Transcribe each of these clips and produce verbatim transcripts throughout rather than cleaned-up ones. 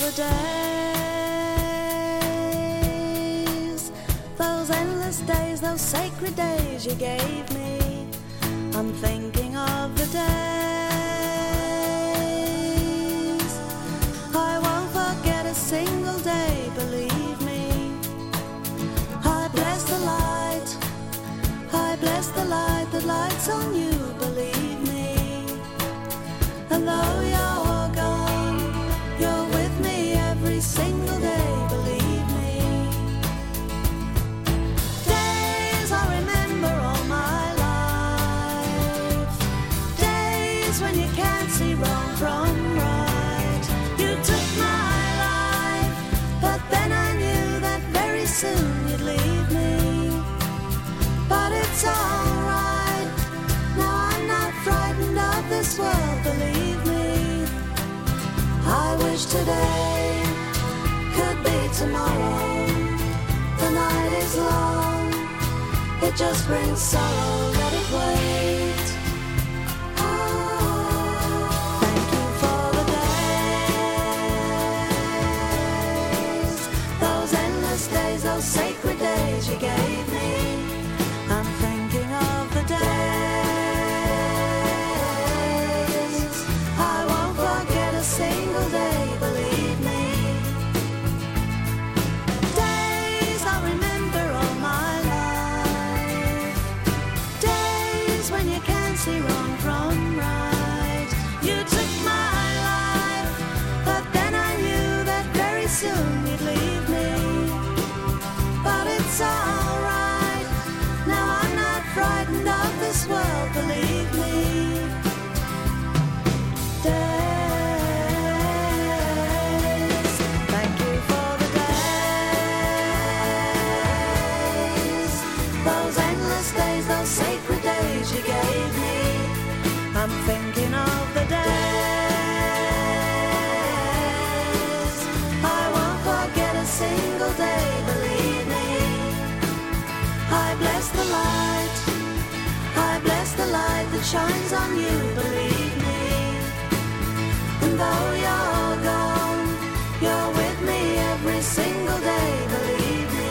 the days, those endless days, those sacred days you gave me. I'm thinking of the days. I won't forget a single day, believe me. I bless the light, I bless the light that lights on you, believe me. And though you're gone, you're with me every single day, believe me. Days I remember all my life, days when you can't see wrong from right. You took my life, but then I knew that very soon you'd leave me. But it's alright, now I'm not frightened of this world, believe me. I wish today could be tomorrow. The night is long, it just brings sorrow, let it wait. Oh, thank you for the days, those endless days, those sacred days you gave me. I'm thinking of the days, I won't forget a single day, believe me. Days I remember all my life, days when you can't see wrong from right. You took my life, but then I knew that very soon you'd leave me. But it's alright, now I'm not frightened of this world, believe me. Days, thank you for the days, those endless days, those sacred days you gave me. I'm thinking of the days, I won't forget a single day, believe me. I bless the light, I bless the light that shines on you, believe me. And though you're gone, you're with me every single day, believe me.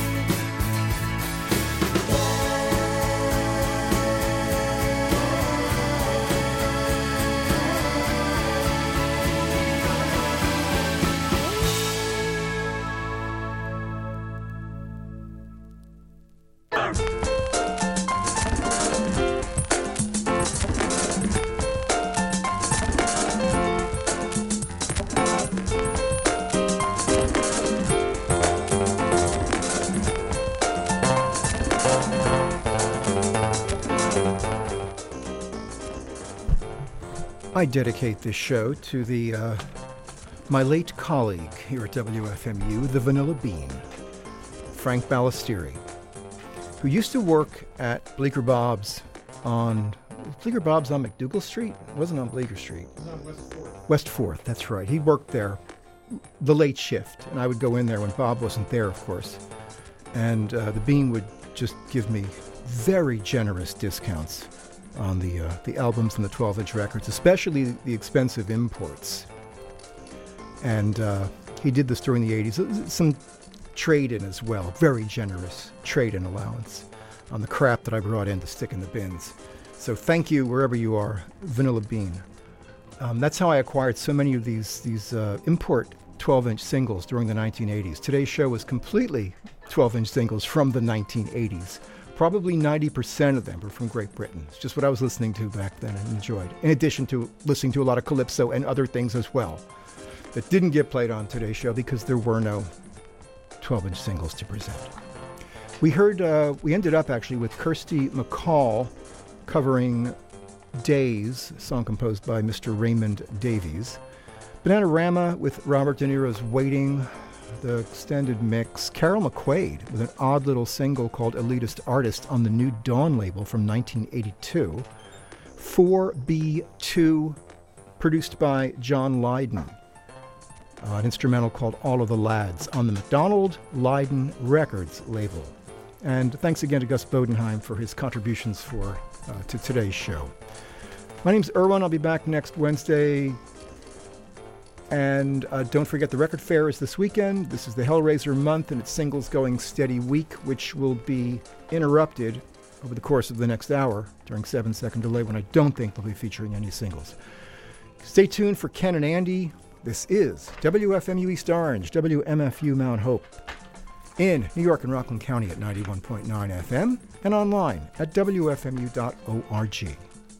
I dedicate this show to the uh, my late colleague here at W F M U, the Vanilla Bean, Frank Ballestieri, who used to work at Bleecker Bob's on Bleecker Bob's on McDougal Street. It wasn't on Bleecker Street. It was on West Fourth. West Fourth, that's right. He worked there the late shift, and I would go in there when Bob wasn't there, of course. And uh, the Bean would just give me very generous discounts on the uh, the albums and the twelve-inch records, especially the expensive imports. And uh, he did this during the eighties. Some trade-in as well, very generous trade-in allowance on the crap that I brought in to stick in the bins. So thank you, wherever you are, Vanilla Bean. Um, that's how I acquired so many of these, these uh, import twelve-inch singles during the nineteen eighties. Today's show was completely twelve-inch singles from the nineteen eighties. Probably ninety percent of them were from Great Britain. It's just what I was listening to back then and enjoyed, in addition to listening to a lot of calypso and other things as well that didn't get played on today's show because there were no twelve-inch singles to present. We heard, uh, we ended up actually with Kirsty MacColl covering Days, a song composed by Mister Raymond Davies. Bananarama with Robert De Niro's Waiting, the extended mix. Carol McQuaid with an odd little single called Elitist Artist on the New Dawn label from nineteen eighty-two. four B two, produced by John Lydon. Uh, an instrumental called All of the Lads on the McDonald Lydon Records label. And thanks again to Gus Bodenheim for his contributions for uh, to today's show. My name's Irwin. I'll be back next Wednesday. And uh, don't forget the record fair is this weekend. This is the Hellraiser month, and it's Singles Going Steady week, which will be interrupted over the course of the next hour during seven second delay when I don't think they'll be featuring any singles. Stay tuned for Ken and Andy. This is W F M U East Orange, W M F U Mount Hope, in New York and Rockland County at ninety-one point nine F M and online at W F M U dot org.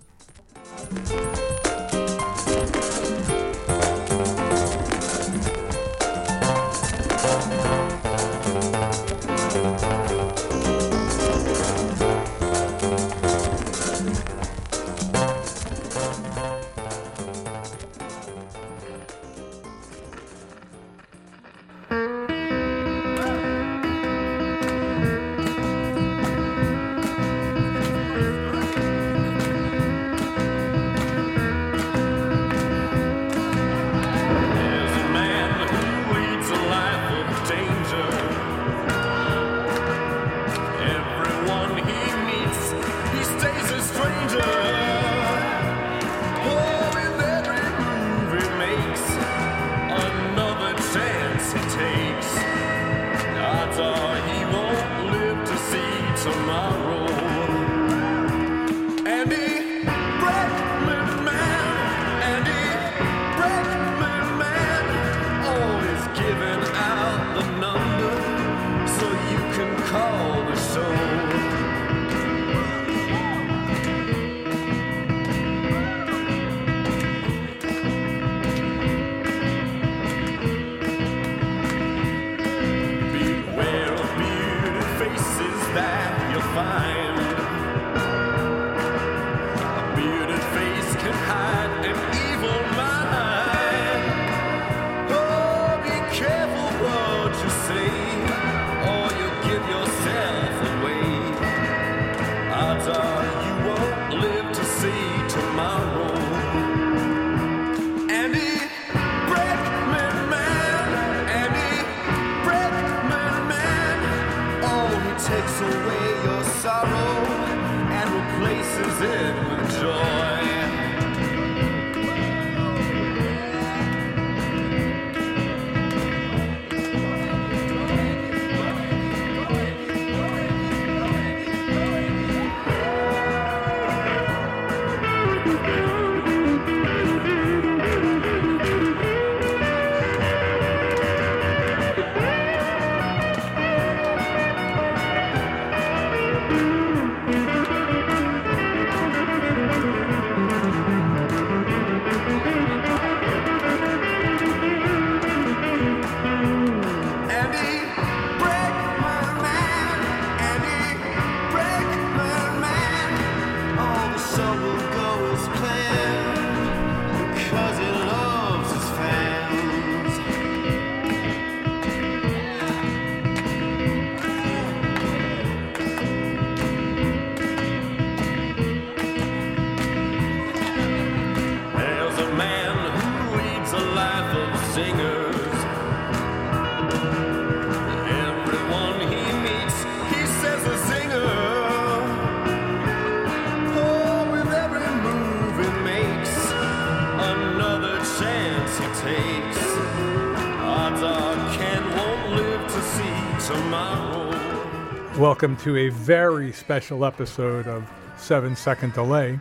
Welcome to a very special episode of Seven Second Delay.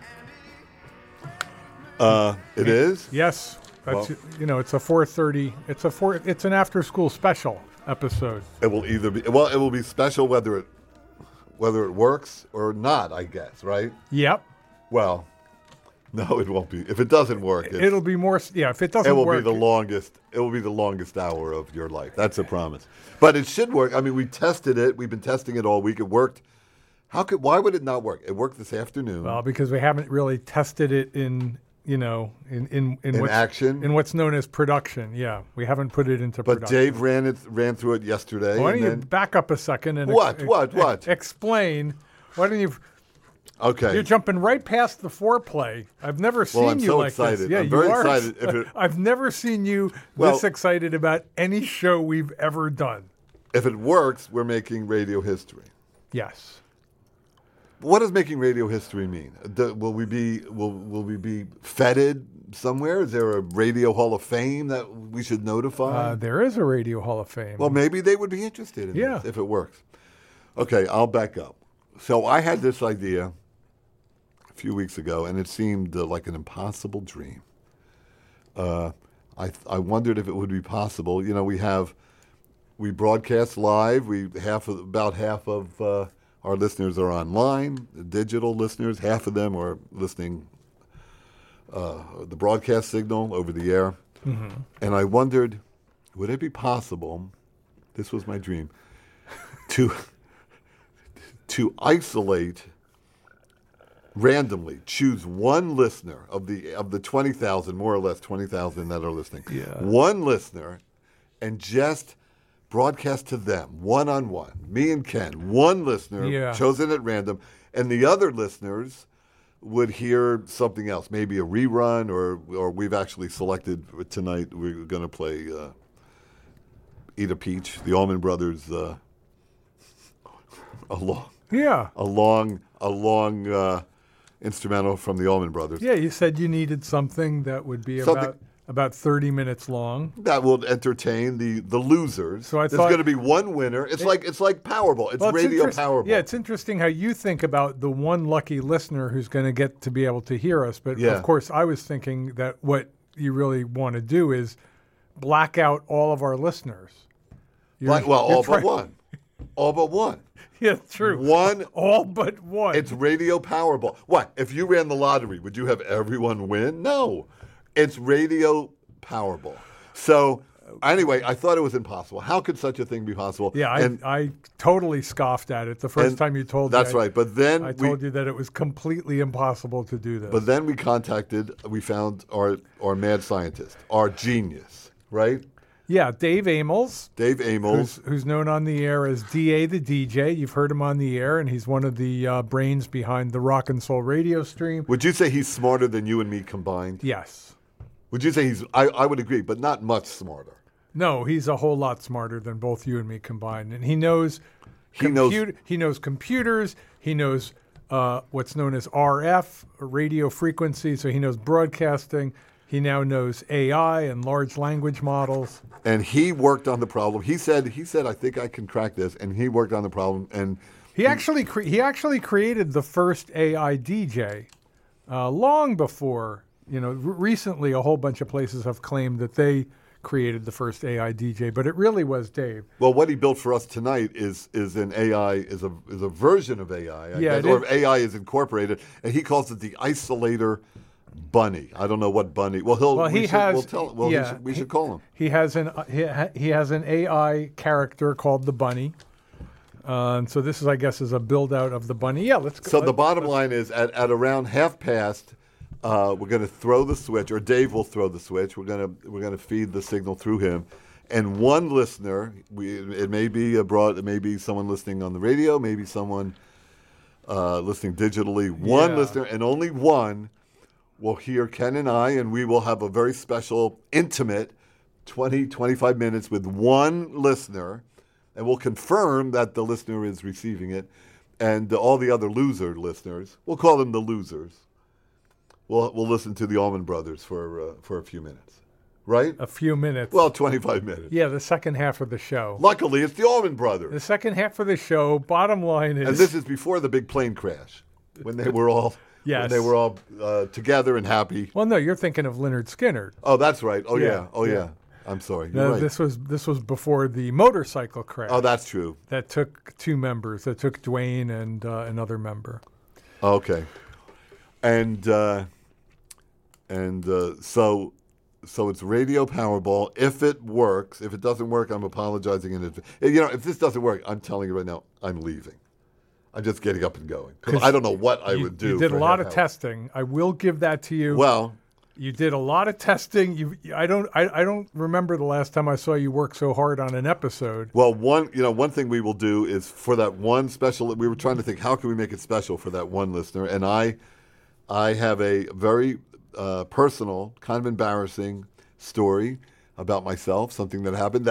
Uh, it is? Yes. That's, Well- you know, it's a four thirty. It's a four. It's an after-school special episode. It will either be well. It will be special whether it whether it works or not. I guess, right? Yep. Well, no, it won't be. If it doesn't work, it's, It'll be more. Yeah. If it doesn't it will work, be the longest. It will be the longest hour of your life. That's a promise. But it should work. I mean, we tested it. We've been testing it all week. It worked. How could? Why would it not work? It worked this afternoon. Well, because we haven't really tested it in, you know, in in in, In what's, action? in what's known as production. Yeah, we haven't put it into but production. Dave ran it ran through it yesterday. Why and don't you then, back up a second and What? What? ex- What? explain? Why don't you? okay. You're jumping right past the foreplay. I've never seen Well, I'm you so like excited. this. Yeah, I'm you very are. excited if it- I've never seen you Well- this excited about any show we've ever done. If it works, we're making radio history. Yes. What does making radio history mean? Do, will we be will will we be feted somewhere? Is there a Radio Hall of Fame that we should notify? Uh, there is a Radio Hall of Fame. Well, maybe they would be interested in Yeah. this if it works. Okay, I'll back up. So I had this idea a few weeks ago, and it seemed uh, like an impossible dream. Uh, I I wondered if it would be possible. You know, we have we broadcast live. We half of, about half of uh, our listeners are online, the digital listeners. Half of them are listening uh, the broadcast signal over the air. Mm-hmm. And I wondered, would it be possible? This was my dream to to isolate randomly, choose one listener of the of the twenty thousand, more or less twenty thousand that are listening. Yeah. One listener, and just broadcast to them, one-on-one, me and Ken, one listener, Yeah. chosen at random, and the other listeners would hear something else, maybe a rerun, or or we've actually selected tonight, we're going to play uh, Eat a Peach, the Allman Brothers, uh, a long, Yeah. a long, a long uh, instrumental from the Allman Brothers. Yeah, you said you needed something that would be Something- about about thirty minutes long. That will entertain the, the losers. So I There's thought- going to be one winner. It's It- like it's like Powerball. It's Well, Radio interest- Powerball. Yeah, it's interesting how you think about the one lucky listener who's going to get to be able to hear us. But Yeah. of course, I was thinking that what you really want to do is black out all of our listeners. You're- Like, well, you're all trying- but one. All but one. Yeah, true. One. All but one. It's Radio Powerball. What? If you ran the lottery, would you have everyone win? No. It's Radio Powerball. So, anyway, I thought it was impossible. How could such a thing be possible? yeah, I, And- I totally scoffed at it the first and time you told me. That's I- right. But then I we, told you that it was completely impossible to do this. But then we contacted, we found our, our mad scientist, our genius, right? yeah, Dave Amels, Dave Amels. who's, who's known on the air as D A the D J. You've heard him on the air, and he's one of the uh, brains behind the Rock and Soul radio stream. Would you say he's smarter than you and me combined? Yes. Would you say he's, I, I would agree, but not much smarter. No, he's a whole lot smarter than both you and me combined, and he knows He knows- comput- he knows computers. He knows uh, what's known as R F, radio frequency. So he knows broadcasting. He now knows A I and large language models. And he worked on the problem. He said, he said, I think I can crack this. And he worked on the problem. And He actually cre- he actually created the first A I D J uh, long before. You know, r- recently a whole bunch of places have claimed that they created the first A I D J, but it really was Dave. well, what he built for us tonight is is an A I, is a is a version of A I, I Yeah, guess, it or is. A I is incorporated. And he calls it the Isolator Bunny. I don't know what bunny. Well, he'll. Well, we he should, has. We'll tell. Well, yeah, we, should, we he- should call him. He has an uh, he, ha- he has an A I character called the Bunny. Uh, and so this is, I guess, is a build out of the Bunny. Yeah, let's go. So the let- bottom line is, at, at around half past, uh, we're going to throw the switch, or Dave will throw the switch. We're going to we're going to feed the signal through him, and one listener. We, it may be abroad. It may be someone listening on the radio. Maybe someone uh, listening digitally. One Yeah. listener, and only one, will hear Ken and I, and we will have a very special, intimate twenty, twenty-five minutes with one listener, and we'll confirm that the listener is receiving it. And uh, all the other loser listeners, we'll call them the losers. We'll we'll listen to the Allman Brothers for uh, for a few minutes, right? a few minutes. Well, twenty-five minutes. yeah, the second half of the show. Luckily, it's the Allman The Brothers, second half of the show. Bottom line is. and this is before the big plane crash, when they were all Yes. when they were all uh, together and happy. well, no, you're thinking of Leonard Skinner. Oh, that's right. Oh yeah. Yeah, Oh yeah. yeah. I'm sorry. You're No, right. this was this was before the motorcycle crash. Oh, that's true. that took two members. That took Dwayne and uh, another member. Okay. And uh, and uh, so so it's Radio Powerball. If it works, if it doesn't work, I'm apologizing in advance. You know, if this doesn't work, I'm telling you right now, I'm leaving. I'm just getting up and going because I don't know what I you, would do. You did for a lot half of hour. testing. I will give that to you. Well, You did a lot of testing. You, I don't, I, I don't remember the last time I saw you work so hard on an episode. well, one you know one thing we will do is for that one special. We were trying to think how can we make it special for that one listener, and I, I have a very uh, personal, kind of embarrassing story about myself, something that happened that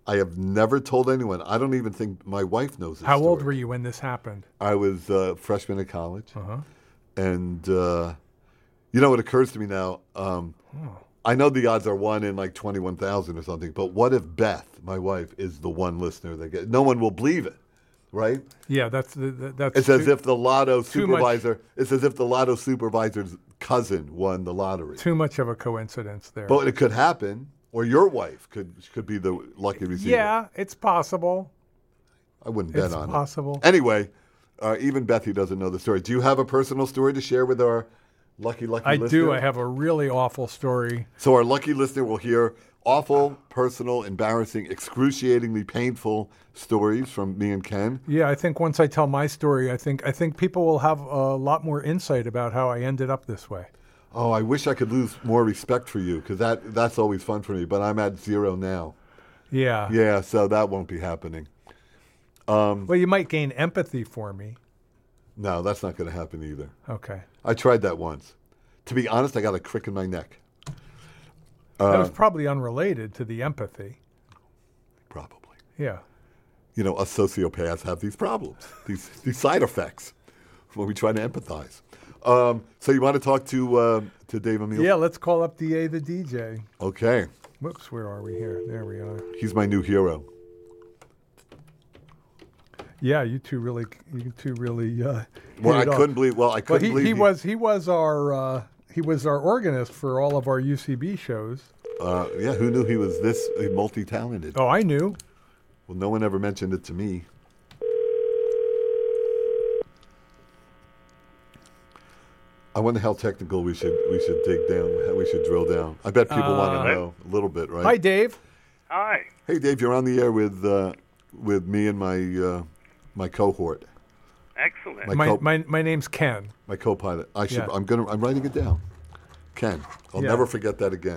I have never told anyone. I don't even think my wife knows this How story. old were you when this happened? I was a freshman in college. Uh-huh. And, uh, you know, it occurs to me now, um, Oh. I know the odds are one in like twenty-one thousand or something, but what if Beth, my wife, is the one listener that gets, no one will believe it, right? Yeah, that's the, the- that's. It's as too, if the lotto too much- supervisor, it's as if the lotto supervisor's cousin won the lottery. too much of a coincidence there. But it could happen, or your wife could could be the lucky receiver. yeah, it's possible. I wouldn't bet It's on possible. it. Anyway, uh, even Bethy doesn't know the story. Do you have a personal story to share with our lucky, lucky I listener? do. I have a really awful story. So our lucky listener will hear awful, personal, embarrassing, excruciatingly painful stories from me and Ken. Yeah, I think once I tell my story, I think I think people will have a lot more insight about how I ended up this way. Oh, I wish I could lose more respect for you, because that, that's always fun for me, but I'm at zero now. Yeah. Yeah, so that won't be happening. Well, you might gain empathy for me. No, that's not going to happen either. Okay. I tried that once. To be honest, I got a crick in my neck. that Uh, was probably unrelated to the empathy. Probably. Yeah. You know, us sociopaths have these problems, these these side effects when we try to empathize. Um, so you want to talk to uh, to Dave Emile? Yeah, let's call up D A the D J. Okay. Whoops, where are we here? There we are. He's my new hero. Yeah, you two really, you two really. Uh, Well, I hit it off. couldn't believe. Well, I Well, couldn't he, believe he was he was our uh, he was our organist for all of our U C B shows. Uh, yeah, who knew he was this multi-talented? Oh, I knew. Well, no one ever mentioned it to me. I wonder how technical we should we should dig down. How we should drill down. I bet people want Uh, to know a little bit, right? Hi, Dave. Hi. Hey, Dave, you're on the air with uh, with me and my uh, my cohort, Excellent. My My co- my my name's Ken. my co-pilot. I should. Yeah. I'm gonna. I'm writing it down. Ken, I'll Yeah. never forget that again.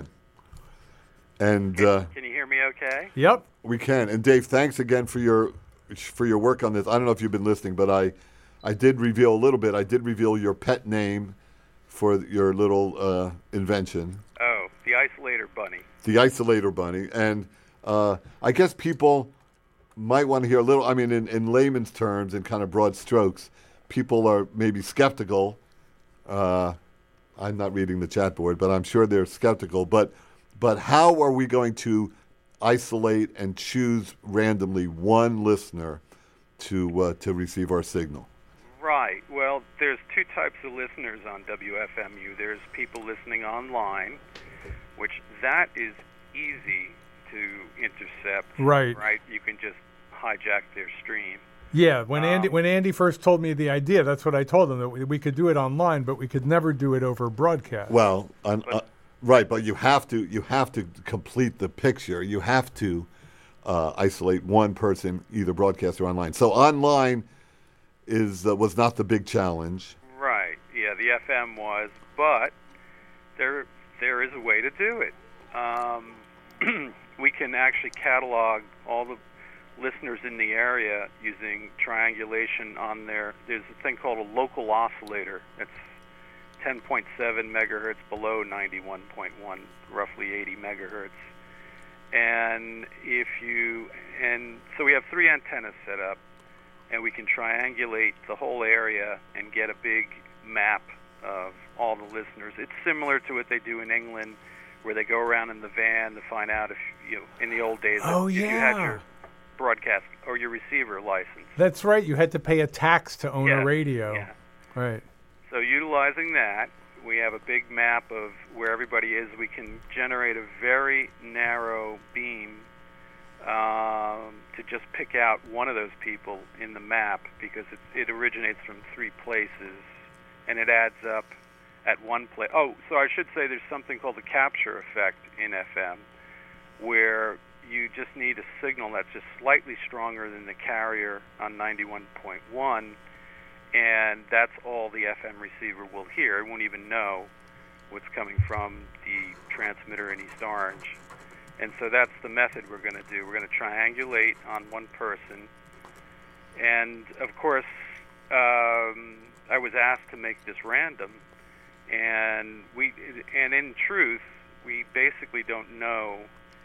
And uh, Can you hear me okay? Yep. we can. And Dave, thanks again for your for your work on this. I don't know if you've been listening, but I I did reveal a little bit. I did reveal your pet name for your little uh, invention, Oh, the isolator bunny. the isolator bunny. And uh, I guess people might want to hear a little. I mean, in, in layman's terms, in kind of broad strokes, people are maybe skeptical. Uh, I'm not reading the chat board, but I'm sure they're skeptical. But but how are we going to isolate and choose randomly one listener to uh, to receive our signal? Right. Well, there's two types of listeners on W F M U. There's people listening online, which that is easy to intercept. Right. Right. You can just hijack their stream. Yeah. When Andy Um, when Andy first told me the idea, that's what I told him, that we, we could do it online, but we could never do it over broadcast. Well, on, uh, right, but you have to you have to complete the picture. You have to uh, isolate one person, either broadcast or online. So online is uh, was not the big challenge. Right. Yeah, the F M was, but there there is a way to do it. Um, we can actually catalog all the listeners in the area using triangulation on their. There's a thing called a local oscillator. It's ten point seven megahertz below ninety-one point one, roughly eighty megahertz. And if you and so we have three antennas set up, and we can triangulate the whole area and get a big map of all the listeners. It's similar to what they do in England, where they go around in the van to find out if you, in the old days, Oh, if you had yeah. your broadcast or your receiver license. That's right. You had to pay a tax to own Yeah, a radio. yeah. Right. So utilizing that, we have a big map of where everybody is. We can generate a very narrow beam um, to just pick out one of those people in the map, because it, it originates from three places, and it adds up at one place. Oh, so I should say there's something called the capture effect in F M, where you just need a signal that's just slightly stronger than the carrier on ninety-one point one, and that's all the F M receiver will hear. It won't even know what's coming from the transmitter in East Orange. And so that's the method we're going to do. We're going to triangulate on one person. And, of course, um, I was asked to make this random. And we, and in truth, we basically don't know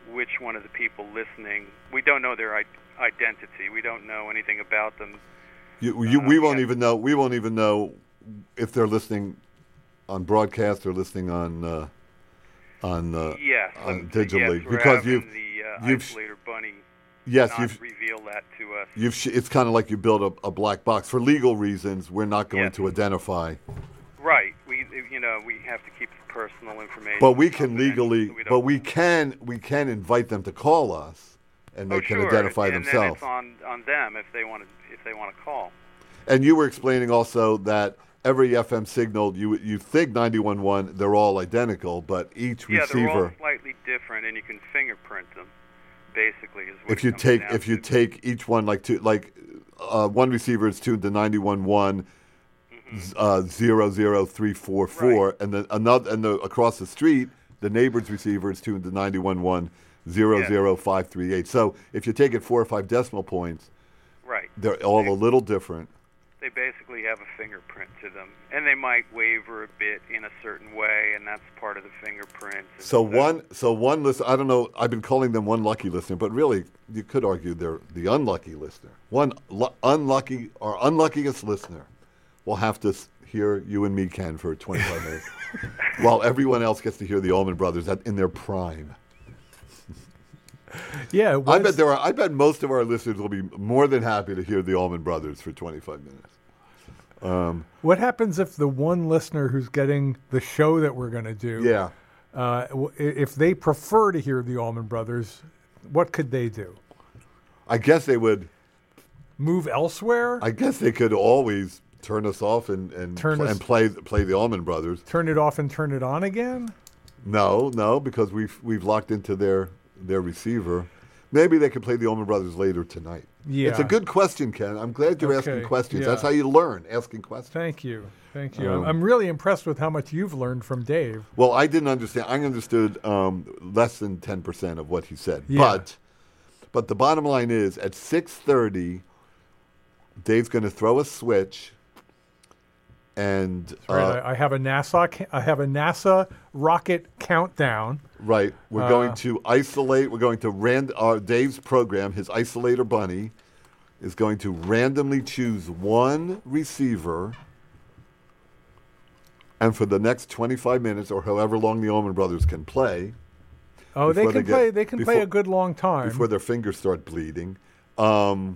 which one of the people listening. We don't know their I- identity. We don't know anything about them. You, you, Uh, we won't yeah. even know. We won't even know if they're listening on broadcast or listening on uh, on uh, Yes, on um, digitally yes, we're because having you've the uh, you've- isolator bunny yes not you've reveal that to us. you've sh- it's kind of like you build a, a black box for legal reasons. We're not going Yes. to identify, Right. We you know we have to keep personal information. but we can confidential, legally, so we but don't- we can we can invite them to call us, and they oh, can sure. identify and themselves. Then it's on, on them if they want to if they want to call. And you were explaining also that every F M signal, you you think ninety-one point one, they're all identical, but each Yeah, they're all receiver, slightly different, and you can fingerprint them. Basically, is what if it you comes take down if you to. take each one like two like uh, one receiver is tuned to ninety-one point one, uh, zero zero three four four, Mm-hmm. Right. and then another and the across the street, the neighbor's receiver is tuned to ninety-one point one, zero zero five three eight. So if you take it four or five decimal points, Right. they're all They- a little different. They basically have a fingerprint to them, and they might waver a bit in a certain way, and that's part of the fingerprint. And So one, so one listener. I don't know. I've been calling them one lucky listener, but really, you could argue they're the unlucky listener. One lu- unlucky or unluckiest listener will have to s- hear you and me, Ken, for twenty-five minutes, while everyone else gets to hear the Allman Brothers at, in their prime. Yeah, it I was- bet there are. I bet most of our listeners will be more than happy to hear the Allman Brothers for twenty-five minutes. What happens if the one listener who's getting the show that we're going to do, Yeah. uh, w- i- if they prefer to hear the Allman Brothers, what could they do? I guess they would. Move elsewhere? I guess they could always turn us off and and, Turn pl- us- and play play the Allman Brothers. Turn it off and turn it on again? No, no, because we've we've locked into their their receiver. Maybe they could play the Allman Brothers later tonight. Yeah. It's a good question, Ken. I'm glad you're asking Okay, questions. yeah. That's how you learn, asking questions. Thank you. Thank you. Um, I'm really impressed with how much you've learned from Dave. Well, I didn't understand. I understood um, less than ten percent of what he said. Yeah. But but the bottom line is at six thirty, Dave's going to throw a switch, and Right, uh, I, I have a NASA. ca- I have a NASA rocket countdown. right, we're Uh, going to isolate. We're going to rand. Our Dave's program, his isolator bunny, is going to randomly choose one receiver, and for the next twenty-five minutes or however long the Allman Brothers can play, Oh, they Before can they get- play. They can play before- a good long time. before their fingers start bleeding. Um,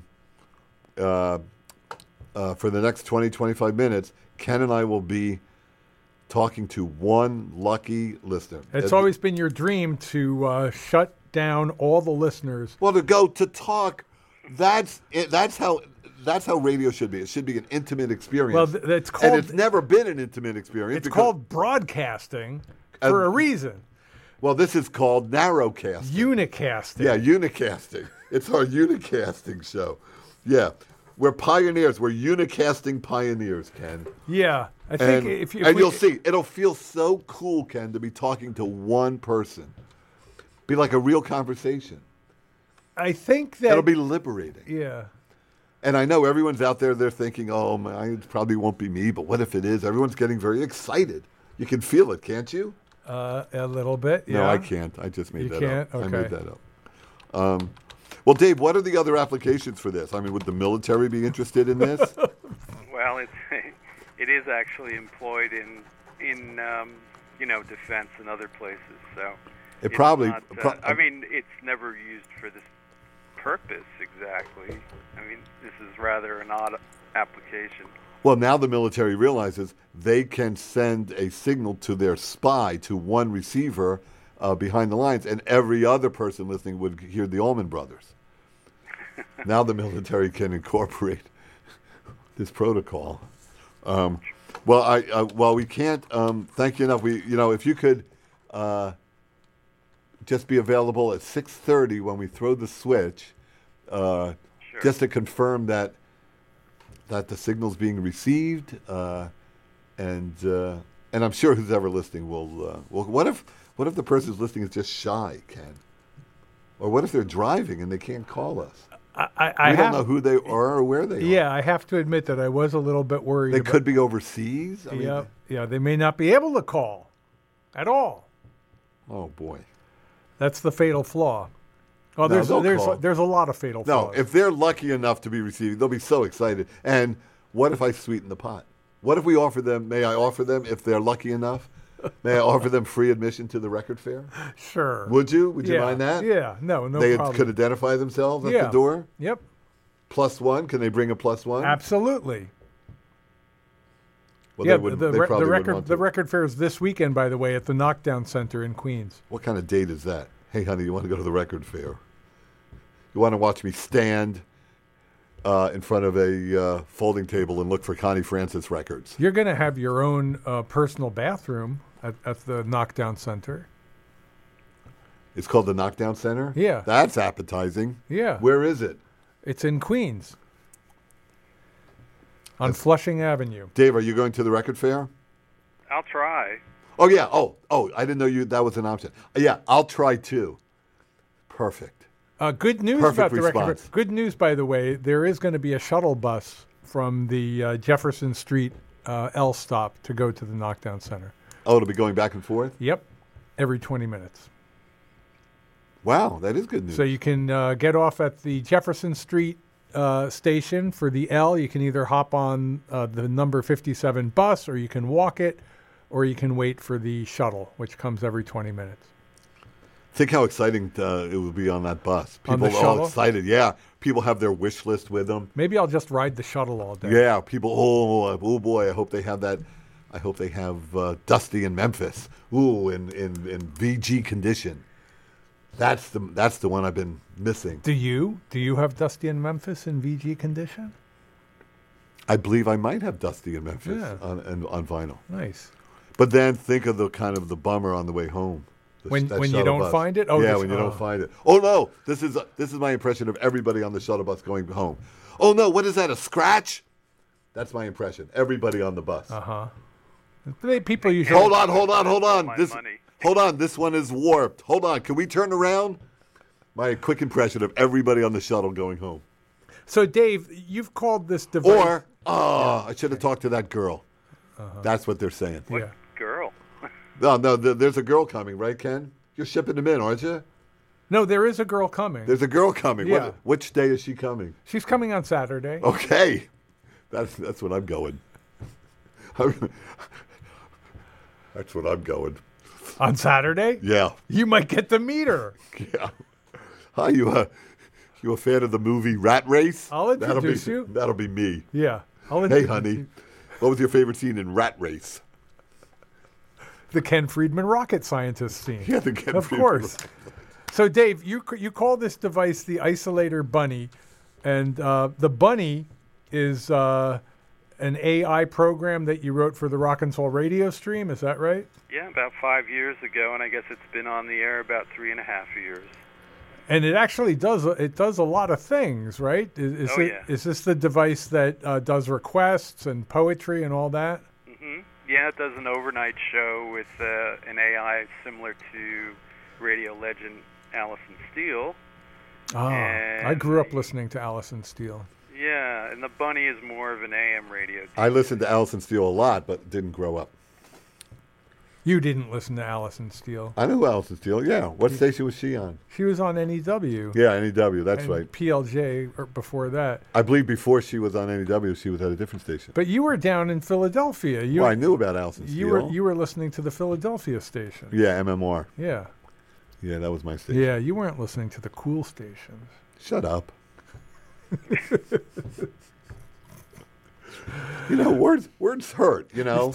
uh, uh, for the next twenty, twenty-five minutes, Ken and I will be talking to one lucky listener. It's Uh, always been your dream to uh, shut down all the listeners. well to go to talk. That's it, that's how that's how radio should be. It should be an intimate experience. Well, th- it's and called. it's never been an intimate experience. It's because- called broadcasting for Uh, a reason. Well, this is called narrowcasting. Unicasting. Yeah, unicasting. It's our unicasting show. Yeah. We're pioneers. We're unicasting pioneers, Ken. Yeah. I think And, if, if and we, you'll see, it'll feel so cool, Ken, to be talking to one person. Be like a real conversation. I think that. It'll be liberating. Yeah. And I know everyone's out there, they're thinking, oh, my, it probably won't be me, but what if it is? Everyone's getting very excited. You can feel it, can't you? Uh, a little bit. No, yeah. I can't. I just made You that can't? up. I made Okay. that up. Um, well, Dave, what are the other applications for this? I mean, would the military be interested in this? Well, it's it is actually employed in in um, you know defense and other places. So It it's probably. not, uh, pro- I mean, it's never used for this purpose exactly. I mean, this is rather an odd application. well, now the military realizes they can send a signal to their spy to one receiver uh, behind the lines, and every other person listening would hear the Allman Brothers. Now the military can incorporate this protocol. Um, well, I uh, well we can't um, thank you enough. We you know if you could uh, just be available at six thirty when we throw the switch, uh, Sure. just to confirm that that the signal's being received, uh, and uh, and I'm sure who's ever listening will. Uh, well, what if what if the person who's listening is just shy, Ken? Or what if they're driving and they can't call us? I, I, I We have, don't know who they are or where they are. Yeah, I have to admit that I was a little bit worried. They about, could be overseas. I mean, Yeah, yeah, they may not be able to call at all. oh boy. That's the fatal flaw. Well, No, there's they'll there's call. there's a lot of fatal No, flaws. if they're lucky enough to be receiving, they'll be so excited. And what if I sweeten the pot? What if we offer them, may I offer them, if they're lucky enough, may I offer them free admission to the record fair? Sure. Would you? Would you yeah. mind that? Yeah. No. No they problem. could identify themselves at yeah. the door? Yep. Plus one? Can they bring a plus one? Absolutely. Well, yeah. they wouldn't- the they re- probably the wouldn't record want to. the record fair is this weekend, by the way, at the Knockdown Center in Queens. What kind of date is that? Hey, honey, you want to go to the record fair? You want to watch me stand uh, in front of a uh, folding table and look for Connie Francis records? You're going to have your own uh, personal bathroom at, at the Knockdown Center. It's called the Knockdown Center? Yeah. That's appetizing. Yeah. Where is it? It's in Queens. On Flushing Avenue. Dave, are you going to the record fair? I'll try. Oh, yeah. Oh, oh, I didn't know you that was an option. Yeah, I'll try too. Perfect. Uh, good news Perfect about the record response. fair. Good news, by the way, there is going to be a shuttle bus from the uh, Jefferson Street uh, L stop to go to the Knockdown Center. Oh, it'll be going back and forth? Yep. Every twenty minutes. Wow, that is good news. So you can uh, get off at the Jefferson Street uh, station for the L. You can either hop on uh, the number fifty-seven bus, or you can walk it, or you can wait for the shuttle, which comes every twenty minutes. Think how exciting uh, it will be on that bus. On People the are all shuttle? excited. Yeah, people have their wish list with them. Maybe I'll just ride the shuttle all day. Yeah, people. Oh, oh boy! I hope they have that. I hope they have uh, Dusty in Memphis. Ooh, in, in, in V G condition. That's the that's the one I've been missing. Do you? Do you have Dusty in Memphis in V G condition? I believe I might have Dusty in Memphis Yeah. on, on on vinyl. Nice. But then think of the kind of the bummer on the way home. The- When- that when you shuttle don't bus. find it? Oh, yeah, this- when you oh. don't find it. Oh no, this is this is my impression of everybody on the shuttle bus going home. Oh no, what is that? A scratch? That's my impression. Everybody on the bus. Uh huh. People usually. Hold on, hold on, hold on. My This, money. hold on. This one is warped. Hold on. Can we turn around? My quick impression of everybody on the shuttle going home. So, Dave, you've called this device. Or, oh, I should have talked to that girl. That's what they're saying. yeah. Girl. No, no. Th- there's a girl coming, right, Ken? You're shipping them in, aren't you? No, there is a girl coming. There's a girl coming. Yeah. What, which day is she coming? She's coming on Saturday. Okay, that's that's what I'm going. That's what I'm going. On Saturday? Yeah, You might get to meet her. yeah. Hi, you uh, you a fan of the movie Rat Race? I'll that'll be, introduce you. That'll be me. Yeah. I'll Hey, introduce honey, you. what was your favorite scene in Rat Race? The Ken Friedman rocket scientist scene. Yeah, the Ken Of Friedman course. So, Dave, you c- you call this device the Isolator Bunny, and uh, the Bunny is uh, an A I program that you wrote for the Rock and Soul radio stream. Is that right? Yeah, about five years ago, and I guess it's been on the air about three and a half years. And it actually does a- it does a lot of things, right? Is, is, Oh, it, yeah. is this the device that uh, does requests and poetry and all that? hmm Yeah, it does an overnight show with uh, an A I similar to radio legend Allison Steele. Ah, I grew up And- listening to Allison Steele. Yeah, and the Bunny is more of an A M radio. I listened to Allison Steele a lot, but didn't grow up. You didn't listen to Allison Steele. I know who Allison Steele. Yeah, what station was she on? She was on N E W. Yeah, N E W. That's and right. P L J or before that. I believe before she was on N E W, she was at a different station. But you were down in Philadelphia. You well, I knew about Allison Steele. you were you were listening to the Philadelphia station. Yeah, M M R. Yeah. Yeah, that was my station. Yeah, you weren't listening to the cool stations. Shut up. You know, words words hurt, you know.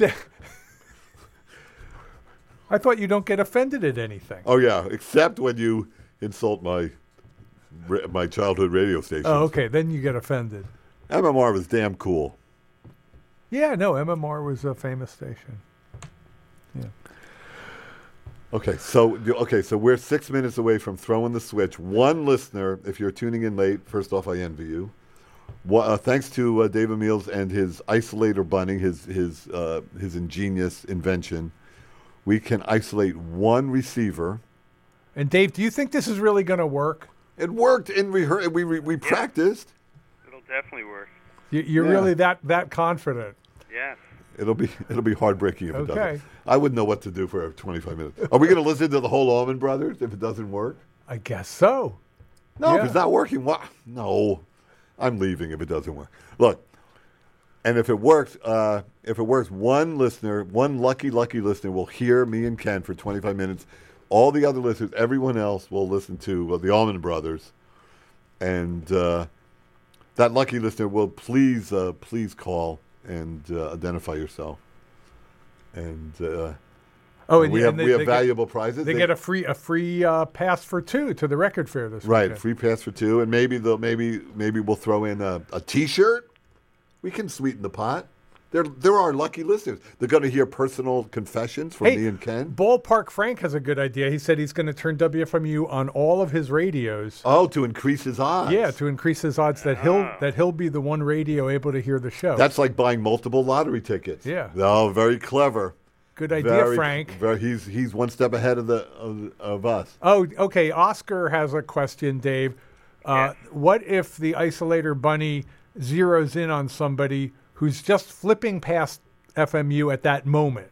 I thought you don't get offended at anything. Oh yeah, except when you insult my ra- my childhood radio station. Oh, okay. Then you get offended. M M R was damn cool. Yeah, no, M M R was a famous station. Yeah. Okay, so okay, so we're six minutes away from throwing the switch. One listener, if you're tuning in late, first off, I envy you. Well, uh, thanks to uh, Dave Emils and his isolator bunny, his his uh, his ingenious invention, we can isolate one receiver. And Dave, do you think this is really going to work? It worked in rehear- We we, we practiced. It'll definitely work. You, you're Yeah. really that that confident? Yes. It'll be it'll be heartbreaking if it Okay. doesn't. I wouldn't know what to do for twenty-five minutes. Are we going to listen to the whole Allman Brothers if it doesn't work? I guess so. No, Yeah. if it's not working, what? No, I'm leaving if it doesn't work. Look, and if it works, uh, if it works, one listener, one lucky, lucky listener will hear me and Ken for twenty-five minutes. All the other listeners, everyone else will listen to uh, the Allman Brothers, and uh, that lucky listener will please, uh, please call and uh, identify yourself. And uh, Oh, and we yeah, have and they, we have they valuable Get, prizes. they, get a free a free uh, pass for two to the record fair this Right, weekend. free pass for two, and maybe they'll maybe maybe we'll throw in a, a T-shirt. We can sweeten the pot. They're they're our lucky listeners. They're going to hear personal confessions from Hey, me and Ken. Ballpark Frank has a good idea. He said he's going to turn W F M U on all of his radios. Oh, to increase his odds. Yeah, to increase his odds that he'll that he'll be the one radio able to hear the show. That's like buying multiple lottery tickets. Yeah. Oh, very clever. good idea, Very- Frank. Very, he's he's one step ahead of the of, of us. Oh, okay. Oscar has a question, Dave. Uh, What if the isolator bunny zeroes in on somebody who's just flipping past F M U at that moment?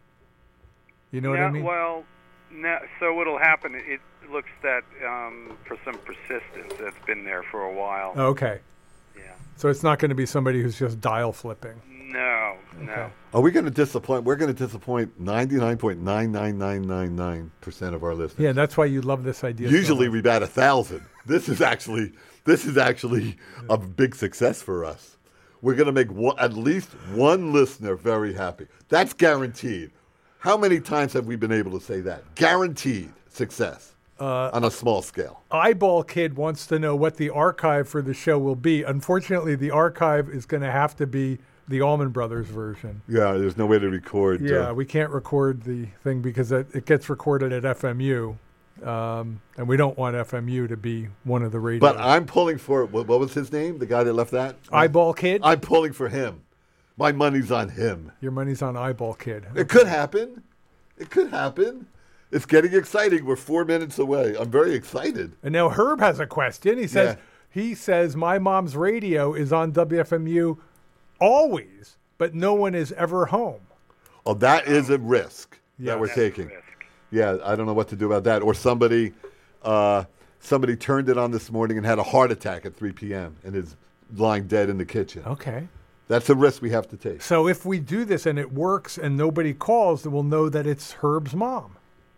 You know what I No, mean? Well, no, so what'll happen, it looks that um, for some persistence that's been there for a while. Okay. Yeah. So it's not going to be somebody who's just dial flipping. No, no. Are we going to disappoint? We're going to disappoint ninety-nine point nine nine nine nine nine percent of our listeners. Yeah, that's why you love this idea. so Usually much. we bat a thousand. This is actually this is actually a big success for us. We're going to make one, at least one listener very happy. That's guaranteed. How many times have we been able to say that? Guaranteed success Uh, on a small scale. Eyeball Kid wants to know what the archive for the show will be. Unfortunately, the archive is going to have to be the Allman Brothers version. Yeah, there's no way to record. Yeah, uh, we can't record the thing because it, it gets recorded at F M U, um, and we don't want F M U to be one of the radios. but I'm pulling for what, what was his name? The guy that left that? Eyeball Kid, I'm pulling for him. My money's on him. your money's on Eyeball Kid. It could happen. It could happen. It's getting exciting. We're four minutes away. I'm very excited. And now Herb has a question. He says Yeah. he says my mom's radio is on W F M U always, but no one is ever home. Oh, that is a risk Yeah. that we're That's a taking. risk. Yeah, I don't know what to do about that. Or somebody, uh, somebody turned it on this morning and had a heart attack at three p.m. and is lying dead in the kitchen. Okay. That's a risk we have to take. So if we do this and it works and nobody calls, then we'll know that it's Herb's mom.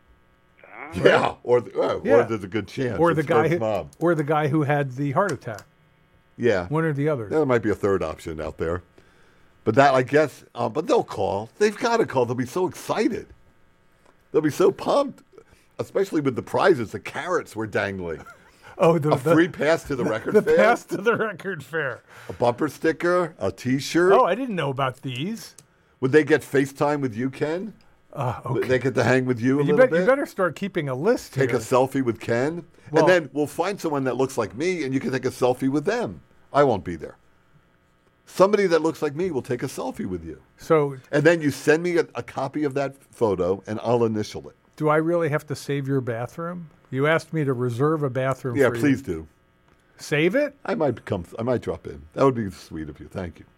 Yeah, or the, uh, Yeah. or there's a good chance. Or the it's guy Herb's who, mom. or the guy who had the heart attack. Yeah, One or the other. there might be a third option out there, but that I guess. Uh, but they'll call. They've got to call. They'll be so excited. They'll be so pumped, especially with the prizes, the carrots we're dangling. Oh, the, A the, free pass to the record the fair, pass to the record fair. a bumper sticker, a T-shirt. Oh, I didn't know about these. Would they get FaceTime with you, Ken? Uh, okay. They get to hang with you a You, little bet, bit. you better start keeping a list Take here. a selfie with Ken, Well- and then we'll find someone that looks like me, and you can take a selfie with them. I won't be there. Somebody that looks like me will take a selfie with you, So and then you send me a, a copy of that photo, and I'll initial it. do I really have to save your bathroom? You asked me to reserve a bathroom Yeah, for please you. do. Save it? I might come. I might drop in. That would be sweet of you. Thank you.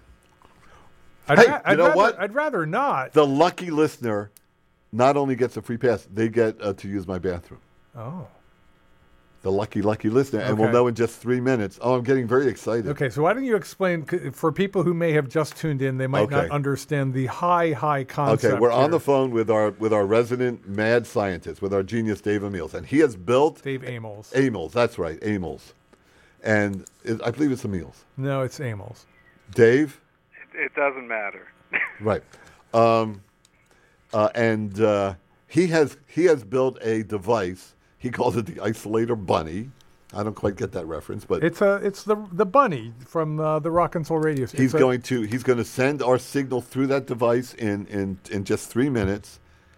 I'd, Hey, ra- you I'd know rather, what? I'd rather not. The lucky listener not only gets a free pass, they get uh, to use my bathroom. Oh. The lucky, lucky listener, and we'll Okay. know in just three minutes. Oh, I'm getting very excited. Okay, so why don't you explain, c- for people who may have just tuned in, they might not Okay. understand the high, high concept. Okay, we're on here. the phone with our with our resident mad scientist, with our genius Dave Amels, and he has built Dave Amos. Amels. That's right, Amels, and it, I believe it's Amels. No, it's Amos. Dave, It, it doesn't matter. right? Um, uh, and uh, he has he has built a device. He calls it the Isolator Bunny. I don't quite get that reference, but It's a, it's the the bunny from uh, the Rock and Soul Radio Station. he's It's a- going to he's going to send our signal through that device in in, in just three minutes,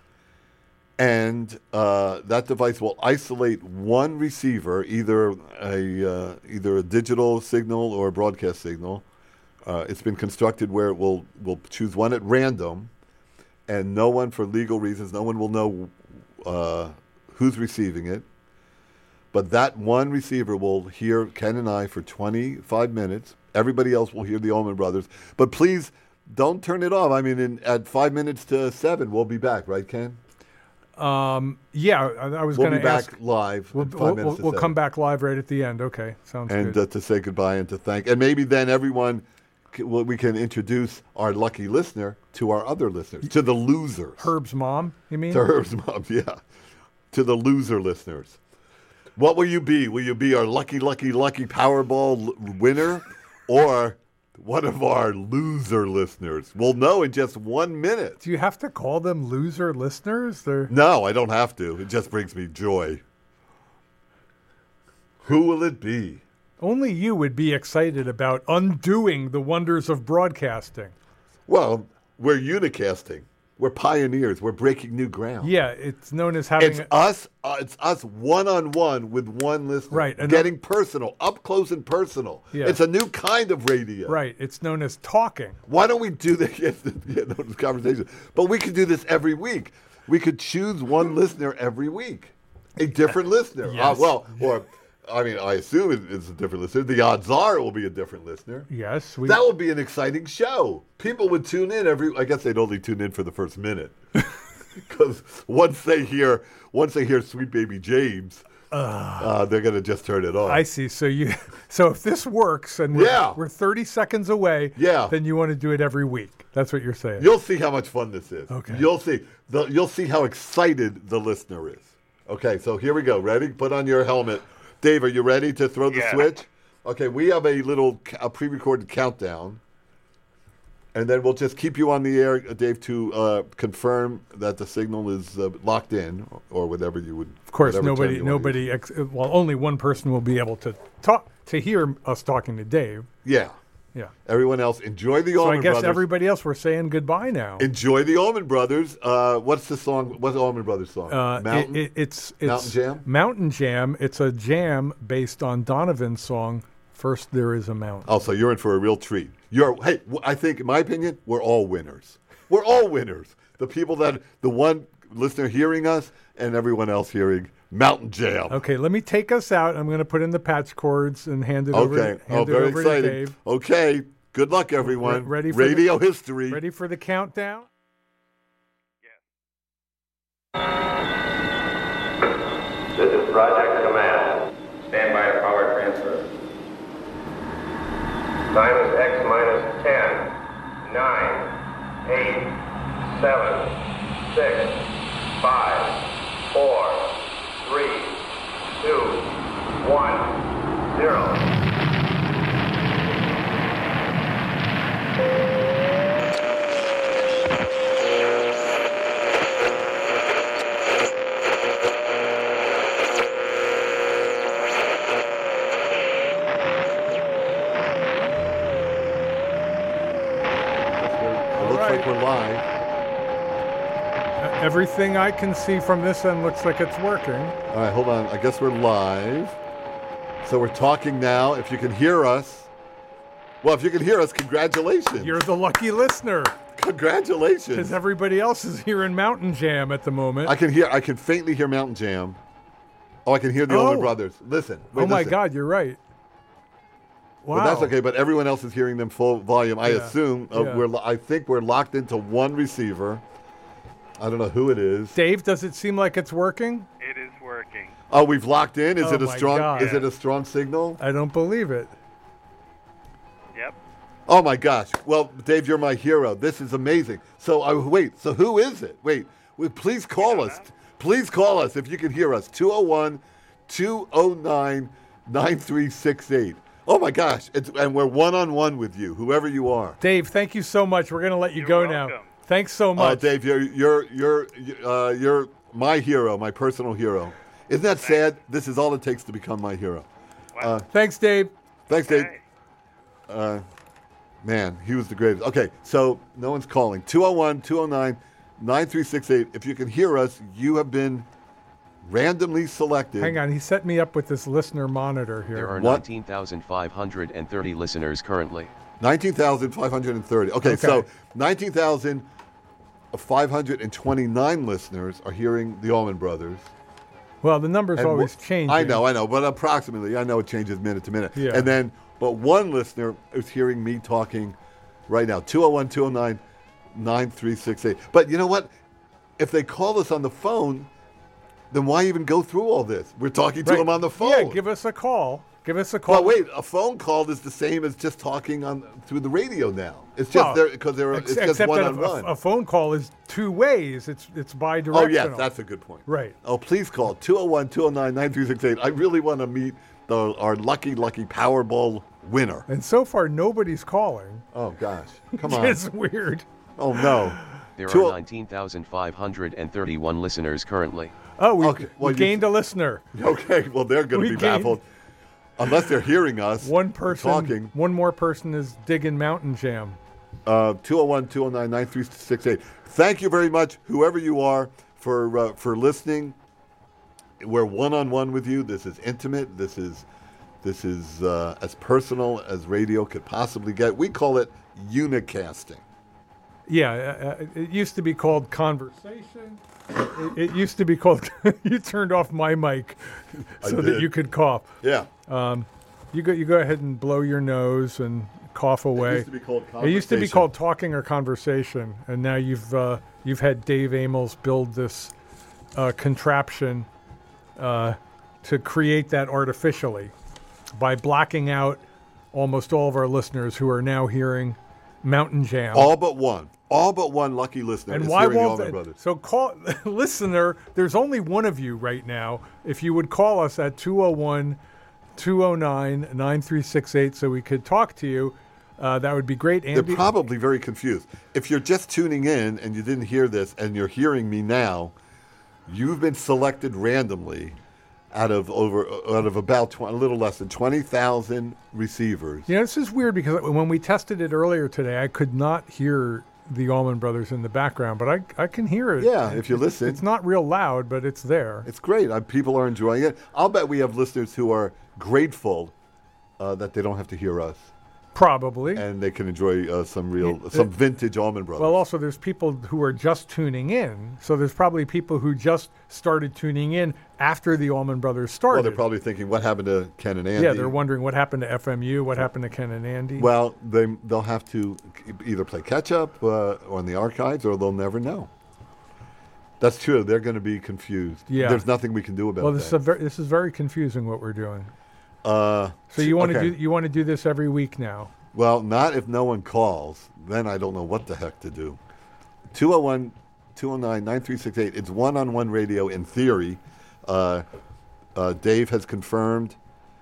and uh, that device will isolate one receiver, either a uh, either a digital signal or a broadcast signal. Uh, it's been constructed where it will will choose one at random, and no one, for legal reasons, no one will know uh, who's receiving it. But that one receiver will hear Ken and I for twenty-five minutes. Everybody else will hear the Allman Brothers. But please don't turn it off. I mean, in, at five minutes to seven, we'll be back, right, Ken? Um, yeah, I, I was We'll going be to back ask. live. We'll, at five we'll, minutes we'll, to we'll seven. come back live right at the end. Okay, sounds and good. uh, to say goodbye and to thank, and maybe then everyone, c- well, we can introduce our lucky listener to our other listeners, to the losers. Herb's mom, you mean? To Herb's mom, yeah. To the loser listeners. What will you be? Will you be our lucky, lucky, lucky Powerball l- winner, or one of our loser listeners? We'll know in just one minute. Do you have to call them loser listeners? They're No, I don't have to. It just brings me joy. Who will it be? only you would be excited about undoing the wonders of broadcasting. Well, we're unicasting. We're pioneers. We're breaking new ground. Yeah, it's known as having It's a, us. Uh, it's us one on one with one listener. Right, and Getting personal, up close and personal. Yeah. It's a new kind of radio. right. It's known as talking. Why don't we do this? Yes, yeah, no, this conversation. But we could do this every week. We could choose one listener every week, a different listener. Yes. Uh, well, or I mean, I assume it- it's a different listener. The odds are it will be a different listener. Yes, we. That will be an exciting show. People would tune in every. I guess they'd only tune in for the first minute, because once they hear, once they hear "Sweet Baby James," uh, they're gonna just turn it off. I see. So you. So if this works and we're, Yeah. we're thirty seconds away, Yeah. then you want to do it every week. That's what you're saying. You'll see how much fun this is. Okay. You'll see. The, you'll see how excited the listener is. Okay, so here we go. Ready? Put on your helmet. Dave, are you ready to throw the Yeah. switch? Okay, we have a little ca- a pre-recorded countdown. And then we'll just keep you on the air, uh, Dave, to uh, confirm that the signal is uh, locked in, or, or whatever you would. Of course, whatever term nobody, you wanna nobody. Ex- well, only one person will be able to talk to hear us talking to Dave. use. Yeah. Yeah. Everyone else, enjoy the So I Allman guess Brothers. everybody else, we're saying goodbye now. Enjoy the Allman Brothers. Uh, what's the song? What's the Allman Brothers song? Uh, Mountain. It, it, it's, it's Mountain Jam? Mountain Jam. It's a jam based on Donovan's song "First There Is a Mountain." Oh, so you're in for a real treat. You're hey, w- I think, in my opinion, we're all winners. We're all winners. The people that the one listener hearing us and everyone else hearing Mountain Jam. Okay, let me take us out. I'm going to put in the patch cords and hand it over. Okay. Hand Oh, it very over to exciting. Dave. Okay. Good luck, everyone. Re- ready for Radio history. Ready for the countdown? This is Project Command. Stand by to power transfer. Time is X minus ten, nine, eight, seven, six, five, four, three, two, one, zero. It looks like we're live. Everything I can see from this end looks like it's working. All right, hold on. I guess we're live. So we're talking now. If you can hear us, well, if you can hear us, congratulations. You're the lucky listener, Congratulations. because everybody else is hearing Mountain Jam at the moment. I can hear. I can faintly hear Mountain Jam. Oh, I can hear the Oh. Allman Brothers. Listen. Wait, oh my listen. God, you're right. Wow. Well, that's okay. But everyone else is hearing them full volume. I Yeah. assume. Uh, Yeah. we're. lo- I think we're locked into one receiver. I don't know who it is. Dave, does it seem like it's working? It is working. Oh, we've locked in. Is Oh it a my strong? God. Is it a strong signal? I don't believe it. Yep. Oh my gosh. Well, Dave, you're my hero. This is amazing. So I wait. So who is it? Wait. wait please call us. Please call us if you can hear us. two oh one, two oh nine, nine three six eight. Oh my gosh. It's, and we're one on one with you, whoever you are. Dave, thank you so much. We're going to let you You're go now. welcome. Thanks so Oh, much. Dave, you're you're you're uh, you're my hero, my personal hero. Isn't that sad? This is all it takes to become my hero. Wow. Thanks, Dave. Thanks, Dave. Okay. Uh, man, he was the greatest. Okay, so no one's calling. two oh one, two oh nine, nine three six eight. If you can hear us, you have been randomly selected. Hang on. He set me up with this listener monitor here. There are What? nineteen thousand five hundred thirty listeners currently. nineteen thousand five hundred thirty. Okay, Okay. so nineteen thousand five hundred twenty-nine listeners are hearing the Allman Brothers. Well, the number's And always wh- changing. I know, I know, but approximately. I know it changes minute to minute. Yeah. And then, but one listener is hearing me talking right now. two oh one, two oh nine, nine three six eight. But you know what? If they call us on the phone, then why even go through all this? We're talking to Right. them on the phone. Yeah, give us a call. Give us a call. Well, wait, a phone call is the same as just talking on through the radio now. It's just Well, there because they're ex- it's just except one that on a, one. a, a phone call is two ways. It's it's bi-directional. Oh yes, that's a good point. Right. Oh, please call two oh one, two oh nine, nine three six eight. I really want to meet the our lucky, lucky Powerball winner. And so far, nobody's calling. Oh gosh, come on. It's weird. Oh no. There Two- are nineteen thousand five hundred thirty-one listeners currently. Oh, we, Okay, well, we you- gained a listener. Okay, well they're going We to be gained- baffled unless they're hearing us. One person, talking. one more person is digging Mountain Jam. Uh, two oh one, two oh nine, nine three six eight. Thank you very much, whoever you are, for uh, for listening. We're one on one with you. This is intimate. This is this is uh, as personal as radio could possibly get. We call it unicasting. Yeah, uh, uh, it used to be called conversation. It, it used to be called. You turned off my mic I so that did. you could cough. Yeah. You go. You go ahead and blow your nose and cough away. used to be called It used to be conversation. called talking or conversation, and now you've uh, you've had Dave Amos build this uh, contraption uh, to create that artificially by blocking out almost all of our listeners who are now hearing Mountain Jam. All but one. All but one lucky listener. And is why hearing the won't Allman they? Brothers. So call listener, there's only one of you right now. If you would call us at two oh one, two oh nine, nine three six eight so we could talk to you, uh, that would be great. Andy, They're probably very confused. If you're just tuning in and you didn't hear this and you're hearing me now, you've been selected randomly out of over out of about tw- a little less than twenty thousand receivers. you know, this is weird because when we tested it earlier today, I could not hear the Allman Brothers in the background, but I, I can hear it. Yeah, if you listen. It's not real loud, but it's there. It's great. Uh, people are enjoying it. I'll bet we have listeners who are grateful uh, that they don't have to hear us Probably. and they can enjoy uh, some real, some vintage Allman Brothers. Well, also, there's people who are just tuning in. So there's probably people who just started tuning in after the Allman Brothers started. Well, they're probably thinking, what happened to Ken and Andy? Yeah, they're wondering what happened to F M U, what happened to Ken and Andy. Well, they, they'll have to either play catch-up uh, on the archives or they'll never know. That's true. They're going to be confused. Yeah. There's nothing we can do about well, this is, that. a ver- this is very confusing what we're doing. uh, So you want to okay. do you want to do this every week now? Well, not if no one calls. Then I don't know what the heck to do. two oh one, two oh nine, nine three six eight. It's one-on-one radio in theory. Uh, uh, Dave has confirmed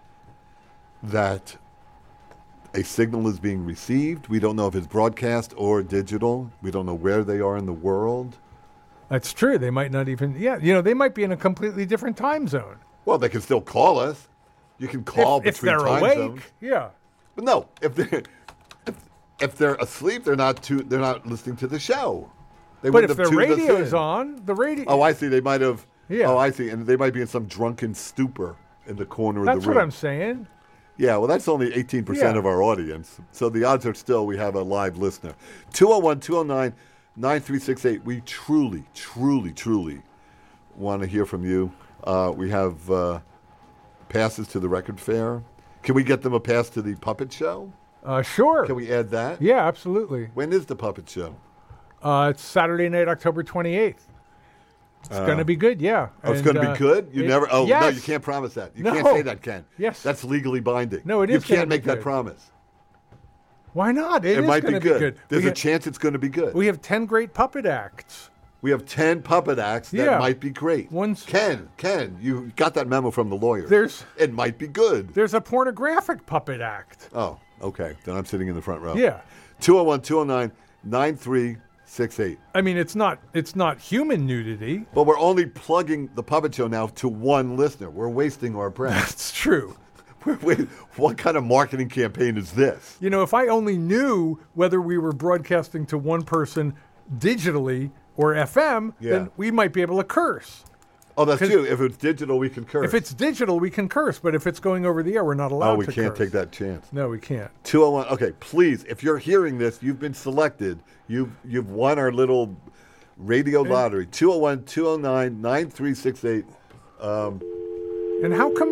that a signal is being received. We don't know if it's broadcast or digital. We don't know where they are in the world. That's true. They might not even. Yeah, you know, they might be in a completely different time zone. Well, they can still call us. You can call if, if between they're time awake, zones. yeah. But no, if they if, if they're asleep, they're not tu- they're not listening to the show. They But wouldn't if have the tuned us radio is in. on, the radio. Oh, I see. They might have. Yeah. Oh, I see. And they might be in some drunken stupor in the corner That's of the room. what I'm saying. Yeah, well, that's only eighteen percent Yeah. of our audience. So the odds are still we have a live listener. two oh one, two oh nine, nine three six eight. We truly, truly, truly want to hear from you. Uh, we have uh, passes to the record fair. Can we get them a pass to the puppet show? Uh, sure. Can we add that? Yeah, absolutely. When is the puppet show? Uh, it's Saturday night, October twenty-eighth. It's going to be good, yeah. Oh, it's And, going to uh, be good? You it- never. Oh, no, yes. you can't promise that. You No. can't say that, Ken. Yes. That's legally binding. No, it You is gonna can't be make that good. promise. Why not? It, is might be gonna good. There's we a ha- chance it's going to be good. We have ten great puppet acts. We have ten puppet acts that Yeah. might be great. One's- Ken, Ken, you got that memo from the lawyer. There's- It might be good. There's a pornographic puppet act. Oh, okay. Then I'm sitting in the front row. Yeah. two oh one, two oh nine, nine three six eight. I mean, it's not it's not human nudity. But we're only plugging the puppet show now to one listener. We're wasting our breath. That's true. Wait, what kind of marketing campaign is this? You know, if I only knew whether we were broadcasting to one person digitally or F M, Yeah. then we might be able to curse. Oh, that's 'Cause true. If it's digital, we can curse. If it's digital, we can curse, but if it's going over the air, we're not allowed oh, we to can't curse. take that chance. No, we can't. two oh one. Okay, please, if you're hearing this, you've been selected. You've you've won our little radio lottery. two oh one, two oh nine, nine three six eight. And how come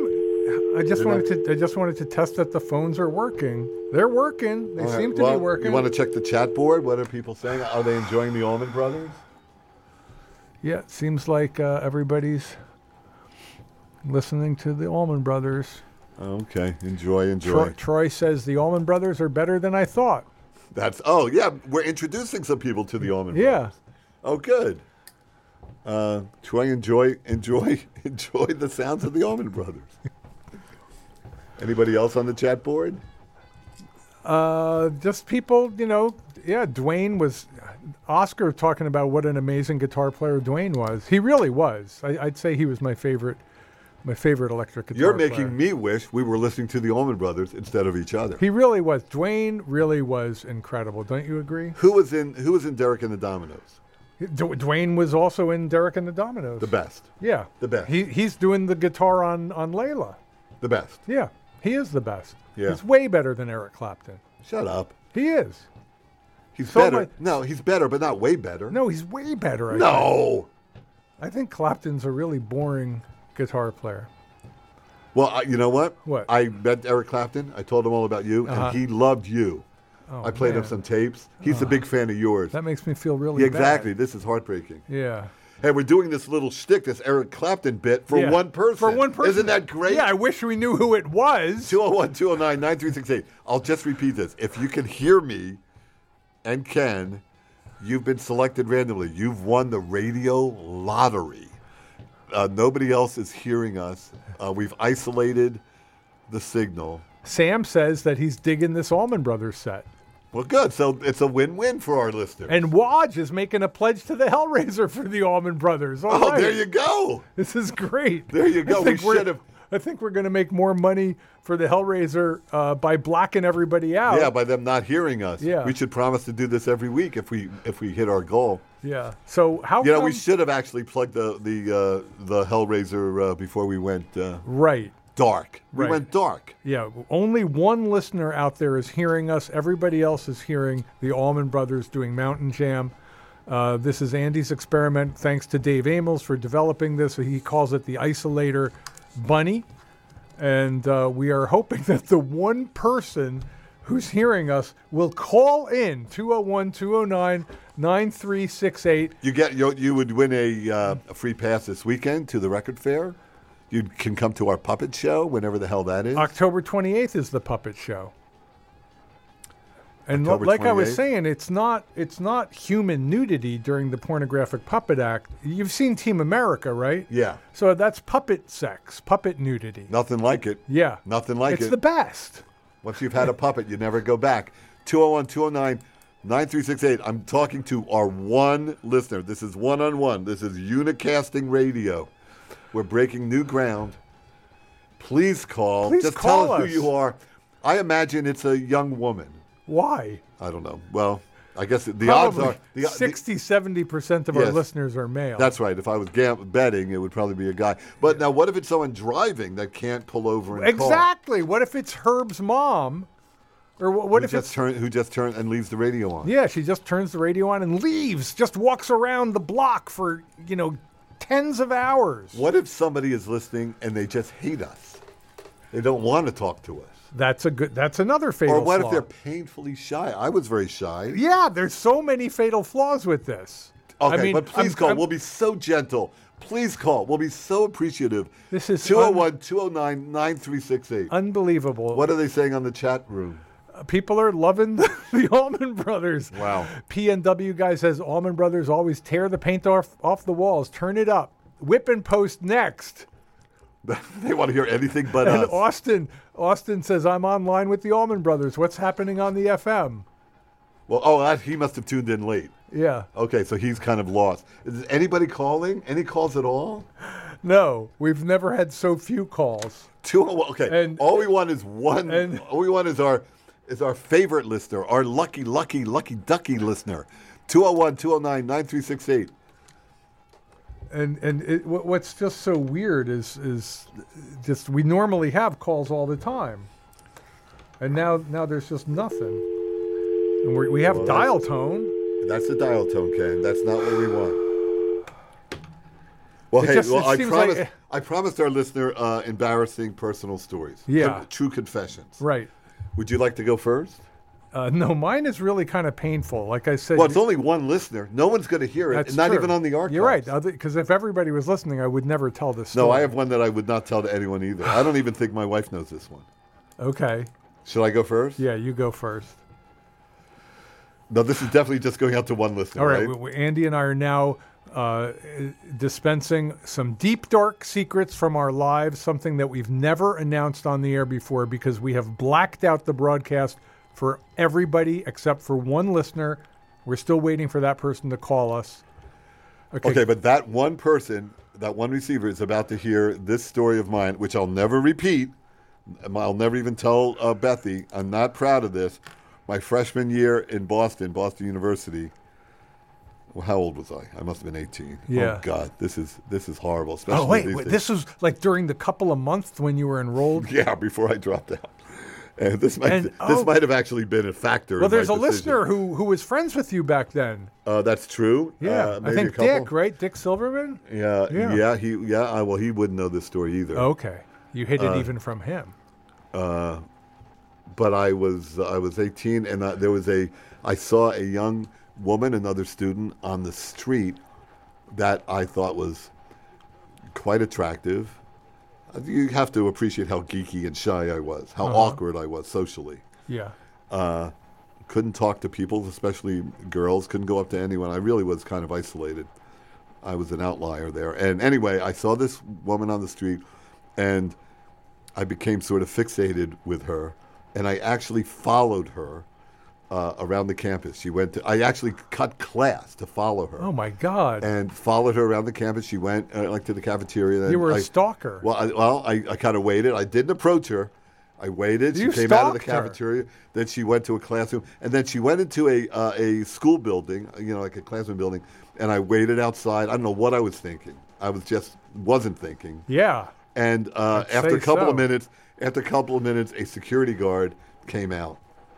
I just They're wanted not- to. I just wanted to test that the phones are working. They're working. They All right, seem to well, be working. You want to check the chat board? What are people saying? Are they enjoying the Allman Brothers? Yeah, it seems like uh, everybody's listening to the Allman Brothers. Okay, enjoy, enjoy. Troy, Troy says the Allman Brothers are better than I thought. That's oh yeah, we're introducing some people to the Allman Yeah. Brothers. Oh, good. Uh, Troy, enjoy, enjoy, enjoy the sounds of the Allman Brothers. Anybody else on the chat board? Uh, just people, you know. Yeah, Dwayne was. Oscar talking about what an amazing guitar player Dwayne was. He really was. I, I'd say he was my favorite, my favorite electric guitar You're player. making me wish we were listening to the Allman Brothers instead of each other. He really was. Dwayne really was incredible. Don't you agree? Who was in Who was in Derek and the Dominoes? D- Dwayne was also in Derek and the Dominoes. The best. Yeah. The best. He he's doing the guitar on on Layla. The best. Yeah. He is the best. Yeah. He's way better than Eric Clapton. Shut up. He is. He's So better. much- No, he's better, but not way better. No, he's way better. I think. No. I think Clapton's a really boring guitar player. Well, I, you know what? What? I met Eric Clapton. I told him all about you, Uh-huh. and he loved you. Oh, I played him man. some tapes. He's a big fan of yours. That makes me feel really Yeah, exactly. bad. This is heartbreaking. Yeah. Hey, we're doing this little shtick, this Eric Clapton bit for Yeah. one person. For one person. Isn't that great? Yeah, I wish we knew who it was. two oh one, two oh nine, nine three six eight. I'll just repeat this. If you can hear me and Ken, you've been selected randomly. You've won the radio lottery. Uh, nobody else is hearing us. Uh, we've isolated the signal. Sam says that he's digging this Allman Brothers set. Well, good. So it's a win-win for our listeners. And Waj is making a pledge to the Hellraiser for the Allman Brothers. All oh, right. there you go. This is great. There you go. I think We we're- should have- I think we're going to make more money for the Hellraiser uh, by blacking everybody out. Yeah, by them not hearing us. Yeah. We should promise to do this every week if we if we hit our goal. Yeah. So how You know, come? we should have actually plugged the the uh, the Hellraiser uh, before we went uh, right. dark. We Right. went dark. Yeah. Only one listener out there is hearing us. Everybody else is hearing the Allman Brothers doing Mountain Jam. Uh, this is Andy's experiment. Thanks to Dave Amels for developing this. He calls it the Isolator Bunny. And uh, we are hoping that the one person who's hearing us will call in two oh one, two oh nine, nine three six eight. You get you, you would win a, uh, a free pass this weekend to the record fair. You can come to our puppet show whenever the hell that is. October twenty-eighth is the puppet show. And October like I was twenty-eighth? saying, it's not it's not human nudity during the Pornographic Puppet Act. You've seen Team America, right? Yeah. So that's puppet sex, puppet nudity. Nothing like it. Yeah. Nothing like it's it. the best. Once you've had a puppet, you never go back. two oh one, two oh nine, nine three six eight. I'm talking to our one listener. This is one-on-one. This is unicasting radio. We're breaking new ground. Please call. Please Just call tell us, us. who you are. I imagine it's a young woman. Why? I don't know. Well, I guess the odds Probably are... The, sixty, seventy percent of our Yes. listeners are male. That's right. If I was gam- betting, it would probably be a guy. But now, what if it's someone driving that can't pull over and call? Exactly. What if it's Herb's mom? Or wh- what Who if just it's... turn, who just turned and leaves the radio on? Yeah, she just turns the radio on and leaves, just walks around the block for, you know, tens of hours. What if somebody is listening and they just hate us? They don't want to talk to us. That's a good. That's another fatal Or what flaw. if they're painfully shy? I was very shy. Yeah, there's so many fatal flaws with this. Okay, I mean, but please I'm- call. I'm- We'll be so gentle. Please call. We'll be so appreciative. This is two oh one, two oh nine, nine three six eight. unbelievable. What are they saying on the chat room? Uh, People are loving the, the Allman Brothers. Wow. P N W guy says Allman Brothers always tear the paint off off the walls. Turn it up. Whip and post next. They want to hear anything but And us. Austin, Austin says I'm online with the Allman Brothers. What's happening on the F M? Well, oh, that, he must have tuned in late. Yeah. Okay, so he's kind of lost. Is anybody calling? Any calls at all? No, we've never had so few calls. Two. Okay. And- all we want is one. and- all we want is our is our favorite listener, our lucky, lucky, lucky ducky listener. two oh one, two oh nine, nine three six eight. And and it, what- what's just so weird is is just we normally have calls all the time, and now now there's just nothing. And we we have Well, dial that's- tone. That's the dial tone, Ken. That's not what we want. Well, It hey, just- well, it I seems promised, like- I promised our listener uh, embarrassing personal stories. Yeah. Con- true confessions. Right. Would you like to go first? Uh, no, mine is really kind of painful. Like I said, Well, it's only one listener. No one's going to hear it, that's and not true. even on the archives. You're right. Because if everybody was listening, I would never tell this story. No, I have one that I would not tell to anyone either. I don't even think my wife knows this one. Okay. Should I go first? Yeah, you go first. No, this is definitely just going out to one listener, All right. right? we- we- Andy and I are now uh, dispensing some deep, dark secrets from our lives, something that we've never announced on the air before because we have blacked out the broadcast for everybody except for one listener. We're still waiting for that person to call us. Okay. Okay, but that one person, that one receiver is about to hear this story of mine, which I'll never repeat. I'll never even tell uh, Bethy. I'm not proud of this. My freshman year in Boston, Boston University. Well, how old was I? I must have been eighteen. Yeah. Oh God, this is this is horrible. Especially Oh, wait, these wait. days. This was like during the couple of months when you were enrolled? Yeah, before I dropped out. And this might And- this oh. might have actually been a factor. Well, in my there's a decision. listener who, who was friends with you back then. Uh, that's true. Yeah. uh, I maybe think a couple. Dick, right? Dick Silverman? Yeah, Yeah. yeah, He, yeah. Uh, well, he wouldn't know this story either. Okay. You hid it Uh, even from him. But I was I was eighteen, and uh, there was a I saw a young woman, another student, on the street that I thought was quite attractive. Uh, You have to appreciate how geeky and shy I was, how Uh-huh. awkward I was socially. Yeah. Uh, couldn't talk to people, especially girls. Couldn't go up to anyone. I really was kind of isolated. I was an outlier there. And anyway, I saw this woman on the street, and I became sort of fixated with her. And I actually followed her uh, around the campus. She went to. I actually cut class to follow her. Oh, my God. And followed her around the campus. She went uh, like to the cafeteria. You were a a stalker. Well, I, well, I, I kind of waited. I didn't approach her. I waited. You she came out of the stalked her. cafeteria. Then she went to a classroom, and then she went into a uh, a school building, you know, like a classroom building. And I waited outside. I don't know what I was thinking. I was just wasn't thinking. Yeah. And uh, I'd after say a couple so. of minutes, after a couple of minutes, a security guard came out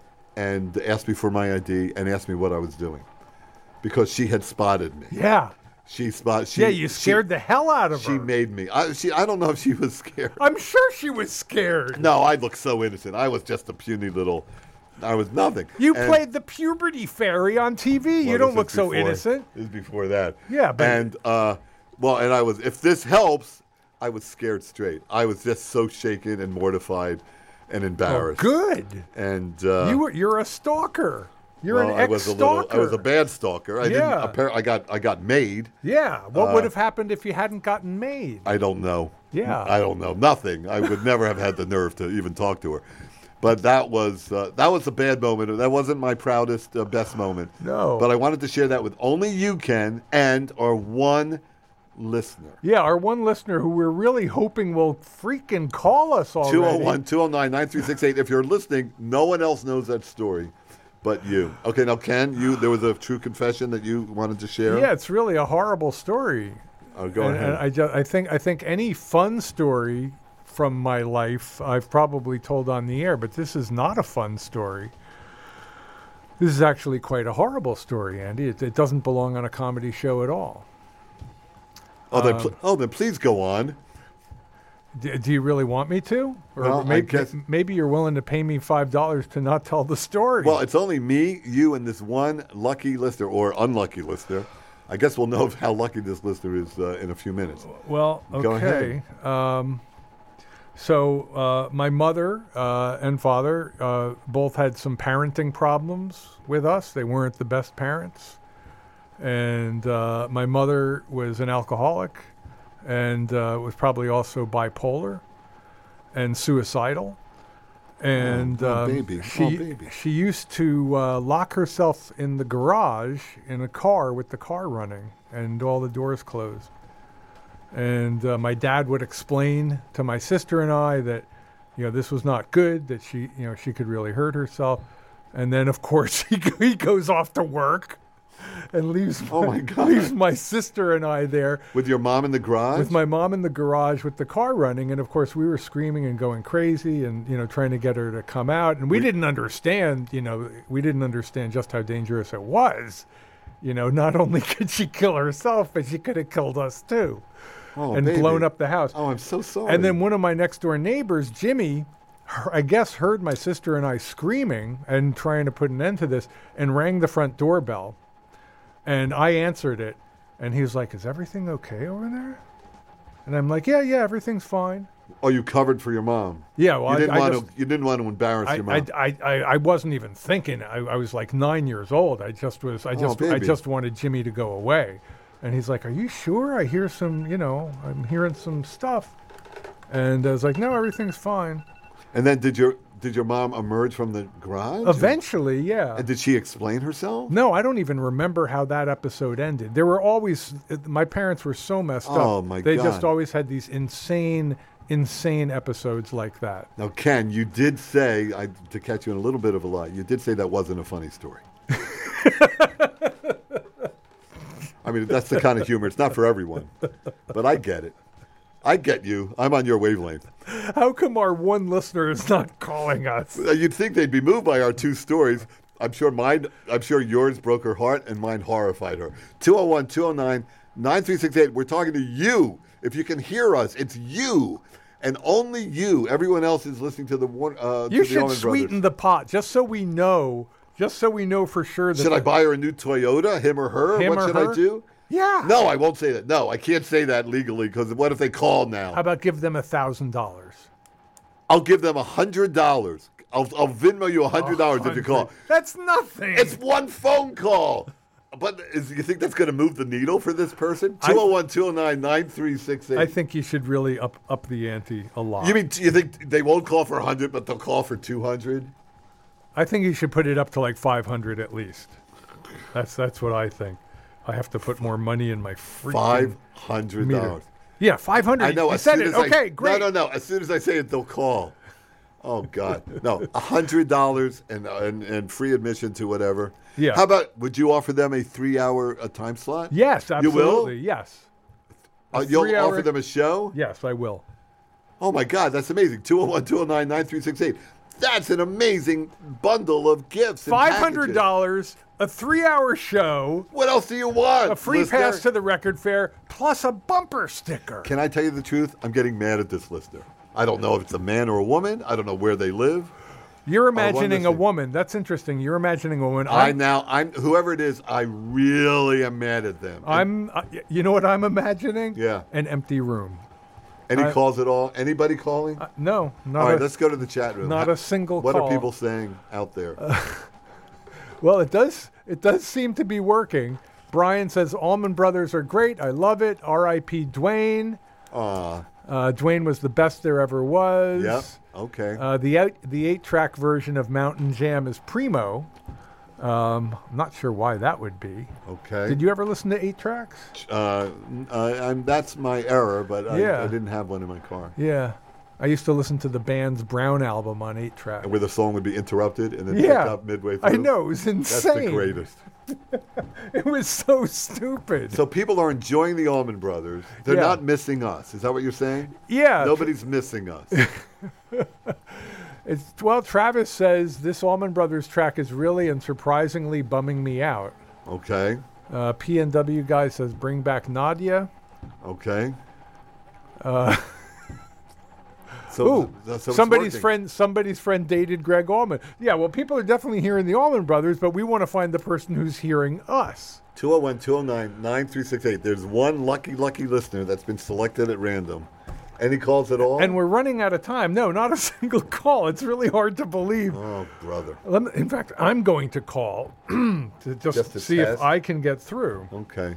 and asked me for my I D and asked me what I was doing, because she had spotted me. Yeah. She spot. She, Yeah, you scared she, the hell out of She her. made me. I, she. I don't know if she was scared. I'm sure she was scared. No, I looked so innocent. I was just a puny little. I was nothing. You And- played the puberty fairy on T V. well, you don't this look was so before- innocent. This is before that. Yeah, but- and uh, well, and I was. If this helps, I was scared straight. I was just so shaken and mortified and Oh, embarrassed. good. And uh, You were. You're a stalker. You're well, an I was a little. ex-stalker. I was a bad stalker. I Yeah. didn't. Appar- I got. I got made. Yeah. What Uh, would have happened if you hadn't gotten made? I don't know. Yeah. I don't know. Nothing. I would never have had the nerve to even talk to her. But that was uh, that was a bad moment. That wasn't my proudest, uh, best moment. No. But I wanted to share that with only you, Ken, and our one listener. Yeah, our one listener who we're really hoping will freaking call us already. two oh one, two oh nine, nine three six eight. If you're listening, no one else knows that story but you. Okay, now, Ken, you there was a true confession that you wanted to share? Yeah, it's really a horrible story. Oh, go and, ahead. and I, just, I think I think any fun story from my life I've probably told on the air, but this is not a fun story. This is actually quite a horrible story, Andy. It, it doesn't belong on a comedy show at all. oh, then, um, pl- oh, then please go on. D- do you really want me to? Or Well, I maybe, guess- maybe you're willing to pay me five dollars to not tell the story. Well, it's only me, you, and this one lucky listener or unlucky listener. I guess we'll know how lucky this listener is uh, in a few minutes. Well, Go okay. Um, so uh, my mother uh, and father uh, both had some parenting problems with us. They weren't the best parents. And uh, my mother was an alcoholic and uh, was probably also bipolar and suicidal. And Oh, oh, um, baby. Oh, she baby. she used to uh, lock herself in the garage in a car with the car running and all the doors closed. And uh, my dad would explain to my sister and I that, you know, this was not good, that she, you know, she could really hurt herself. And then, of course, he, he goes off to work and leaves, Oh, my God. leaves my sister and I there With your mom in the garage? with my mom in the garage with the car running. And, of course, we were screaming and going crazy and, you know, trying to get her to come out. And we didn't understand, you know, we didn't understand just how dangerous it was. You know, not only could she kill herself, but she could have killed us, too. Oh, and baby. blown up the house. Oh, I'm so sorry. And then one of my next door neighbors, Jimmy, her- I guess heard my sister and I screaming and trying to put an end to this and rang the front doorbell. And I answered it. And he was like, is everything okay over there? And I'm like, yeah, yeah, everything's fine. Oh, you covered for your mom. Yeah, well, you didn't I, I want just, to. You didn't want to embarrass I, your mom. I, I, I, I wasn't even thinking. I, I was like nine years old. I just was. I just. I baby. just wanted Jimmy to go away. And he's like, "Are you sure? I hear some. You know, I'm hearing some stuff." And I was like, "No, everything's fine." And then did your did your mom emerge from the garage? Eventually, yeah. And did she explain herself? No, I don't even remember how that episode ended. There were always. My parents were so messed up. Oh, my They God. just always had these insane, insane episodes like that. Now, Ken, you did say, I, to catch you in a little bit of a lie, you did say that wasn't a funny story. I mean, that's the kind of humor. It's not for everyone. But I get it. I get you. I'm on your wavelength. How come our one listener is not calling us? Uh, You'd think they'd be moved by our two stories. I'm sure mine. I'm sure yours broke her heart and mine horrified her. two oh one, two oh nine, nine three six eight. We're talking to you. If you can hear us, it's you. And only you. Everyone else is listening to the one. Uh, You to the should Allman sweeten Brothers. the pot, just so we know, just so we know for sure that. Should I the- buy her a new Toyota, him or her? Him what or should her? I do? Yeah. No, I won't say that. No, I can't say that legally because what if they call now? How about give them a thousand dollars? I'll give them a hundred dollars. I'll I'll Venmo you a hundred dollars if you call. That's nothing. It's one phone call. But is, you think that's going to move the needle for this person? I- two oh one, two oh nine, nine three six eight. I think you should really up up the ante a lot. You mean you think they won't call for a hundred, but they'll call for two hundred? I think you should put it up to like five hundred at least. That's that's what I think. I have to put more money in my freaking Five hundred meter. dollars. Yeah, five hundred. I know. You As said soon it. as I, Okay, great. No, no, no. As soon as I say it, they'll call. Oh God, no! A hundred dollars and and and free admission to whatever. Yeah. How about? Would you offer them a three-hour a time slot? Yes, You absolutely. will? Yes. A Uh, you'll three-hour- offer them a show? Yes, I will. Oh my God, that's amazing! two oh one, two oh nine, nine three six eight. That's an amazing bundle of gifts. and Five hundred packages. dollars, a three-hour show, What else do you want? a free listener? pass to the record fair, plus a bumper sticker. Can I tell you the truth? I'm getting mad at this listener. I don't know if it's a man or a woman. I don't know where they live. You're imagining a listener. woman. That's interesting. You're imagining a woman. I I'm, now, I'm whoever it is. I really am mad at them. I'm. Uh, y- you know what I'm imagining? Yeah. An empty room. Any I- calls at all? Anybody calling? Uh, no, not all right, a, let's go to the chat room. not Ha- a single What call. are people saying out there? Well, it does. It does seem to be working. Brian says Allman Brothers are great. I love it. R I P Dwayne. Aw, Uh, Dwayne was the best there ever was. yep. Okay. Uh, the eight, the eight track version of Mountain Jam is primo. Um, I'm not sure why that would be. okay. Did you ever listen to eight tracks? Uh, n- uh, I'm, that's my error, but I, Yeah. I didn't have one in my car. Yeah, I used to listen to the band's Brown album on eight track. Where the song would be interrupted and then Yeah, picked up midway through. I know, it was That's insane. the greatest. It was so stupid. So people are enjoying the Allman Brothers. They're Yeah. not missing us. Is that what you're saying? yeah, Nobody's missing us. It's, well, Travis says this Allman Brothers track is really and surprisingly bumming me out. Okay. Uh, P N W guy says bring back Nadia. Okay. Uh, So, Ooh, so it's somebody's working. friend, somebody's friend dated Greg Allman. Yeah, well, people are definitely hearing the Allman Brothers, but we want to find the person who's hearing us. two oh one, two oh nine, nine three six eight. There's one lucky, lucky listener that's been selected at random. Any calls at all? And we're running out of time. No, not a single call. It's really hard to believe. Oh, brother. Let me- In fact, I'm going to call to just, Just to see test? if I can get through. Okay.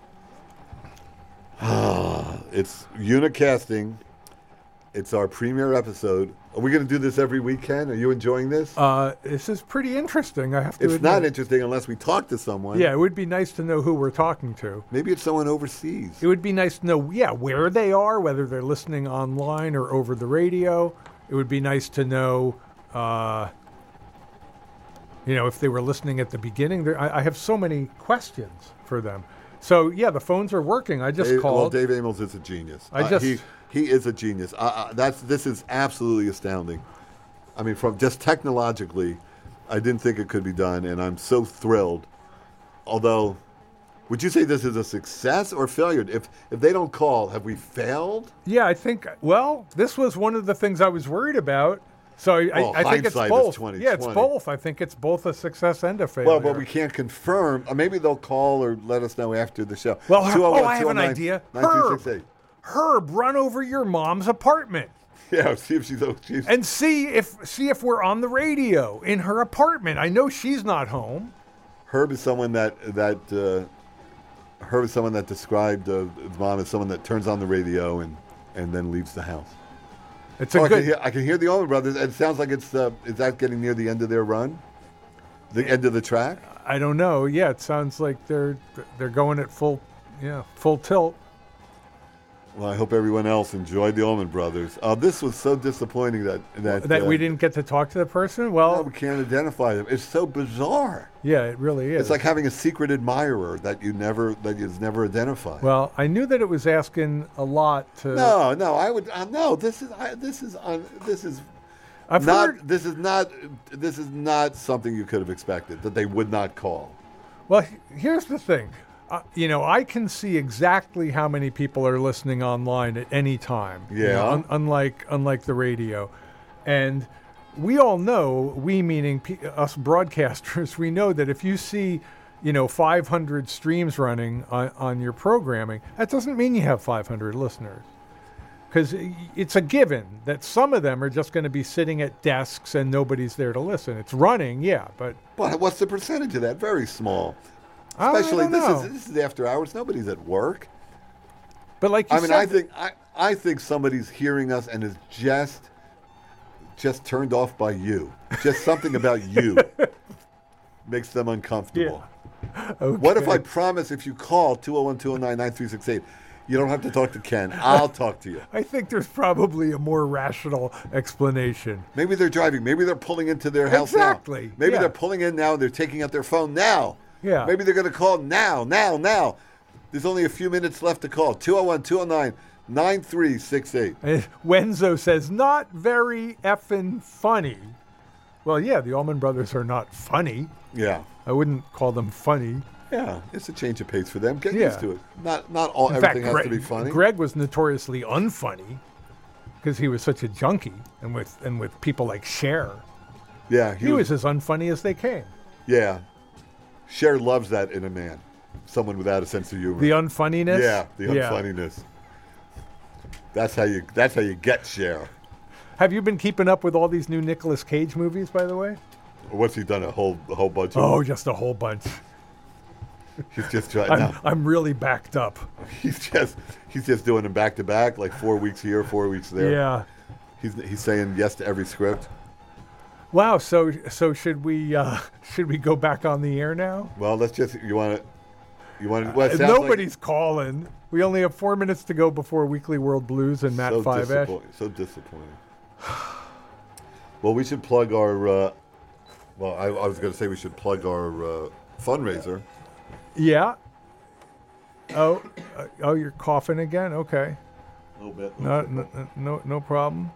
It's Unicasting. It's our premiere episode. Are we going to do this every weekend? Are you enjoying this? Uh, this is pretty interesting, I have to it's admit. not interesting unless we talk to someone. Yeah, it would be nice to know who we're talking to. Maybe it's someone overseas. It would be nice to know, yeah, where they are, whether they're listening online or over the radio. It would be nice to know, uh, you know, if they were listening at the beginning. There, I, I have so many questions for them. So, yeah, the phones are working. I just Dave, called. Well, Dave Amos is a genius. I Uh, just- he, he is a genius. Uh, uh, that's this is absolutely astounding. I mean, from just technologically, I didn't think it could be done, and I'm so thrilled. Although, Would you say this is a success or failure? If if they don't call, have we failed? Yeah, I think. Well, this was one of the things I was worried about. So I, Well, I, I think it's hindsight is both. twenty Yeah, it's twenty. both. I think it's both a success and a failure. Well, but we can't confirm. Uh, maybe they'll call or let us know after the show. Well, Her- two oh one, oh, I have an two oh nine, idea. nine three Herb, six eight. Herb, run over your mom's apartment Yeah, see if she's. she's and see if see if we're on the radio in her apartment. I know she's not home. Herb is someone that that uh, Herb is someone that described uh, his mom as someone that turns on the radio and, and then leaves the house. It's a Oh, I, good. can hear, I can hear the Allman Brothers. It sounds like it's uh, is that getting near the end of their run, the end of the track. I don't know. Yeah, it sounds like they're they're going at full, yeah, full tilt. Well, I hope everyone else enjoyed the Allman Brothers. Uh, this was so disappointing that that, That uh, we didn't get to talk to the person. Well, no, we can't identify them. It's so bizarre. yeah, it really is. It's like having a secret admirer that you never that is never identified. Well, I knew that it was asking a lot to. no, no, I would uh, no. This is I, this is un, this is I've not heard. this is not this is not something you could have expected that they would not call. Well, he- here's the thing. Uh, you know, I can see exactly how many people are listening online at any time. you know, Yeah. un- unlike unlike the radio, and we all know, we meaning p- us broadcasters, we know that if you see, you know, five hundred streams running on, on your programming, that doesn't mean you have five hundred listeners. Because it's a given that some of them are just going to be sitting at desks and nobody's there to listen. It's running, yeah, but But what's the percentage of that? Very small. I Especially don't this know. is this is after hours. Nobody's at work. But like you I mean, said, I think I, I think somebody's hearing us and is just just turned off by you. Just something about you makes them uncomfortable. What if I promise if you call two oh one, two oh nine, nine three six eight, you don't have to talk to Ken. I'll talk to you. I think there's probably a more rational explanation. Maybe they're driving. Maybe they're pulling into their house Exactly, now. Maybe yeah. they're pulling in now and they're taking out their phone now. Yeah. Maybe they're going to call now, now, now. There's only a few minutes left to call. two oh one, two oh nine, nine three six eight. And Wenzo says, not very effing funny. Well, yeah, the Allman Brothers are not funny. Yeah. I wouldn't call them funny. Yeah. It's a change of pace for them. Get Yeah. used to it. Not not all In everything fact, has Greg, to be funny. Greg was notoriously unfunny because he was such a junkie, and with and with people like Cher, yeah, he, was, as unfunny as they came. Yeah. Cher loves that in a man. Someone without a sense of humor. The unfunniness. yeah, the unfunniness. That's how you that's how you get Cher. Have you been keeping up with all these new Nicolas Cage movies, by the way? What's he done? A whole a whole bunch of Oh, them? just a whole bunch. He's just trying I'm, now. I'm really backed up. He's just he's just doing them back to back, like four weeks here, four weeks there. Yeah. He's he's saying yes to every script. Wow. So so should we uh, should we go back on the air now? Well, let's just you want to you want to. Well, it Uh, sounds like Nobody's calling. We only have four minutes to go before Weekly World Blues and Matt so Five Ash. disappointing. So disappointing. Well, we should plug our. Uh, well, I, I was going to say we should plug our uh, fundraiser. Yeah. Oh, uh, oh, you're coughing again. Okay. A little bit. No, no, no, no problem.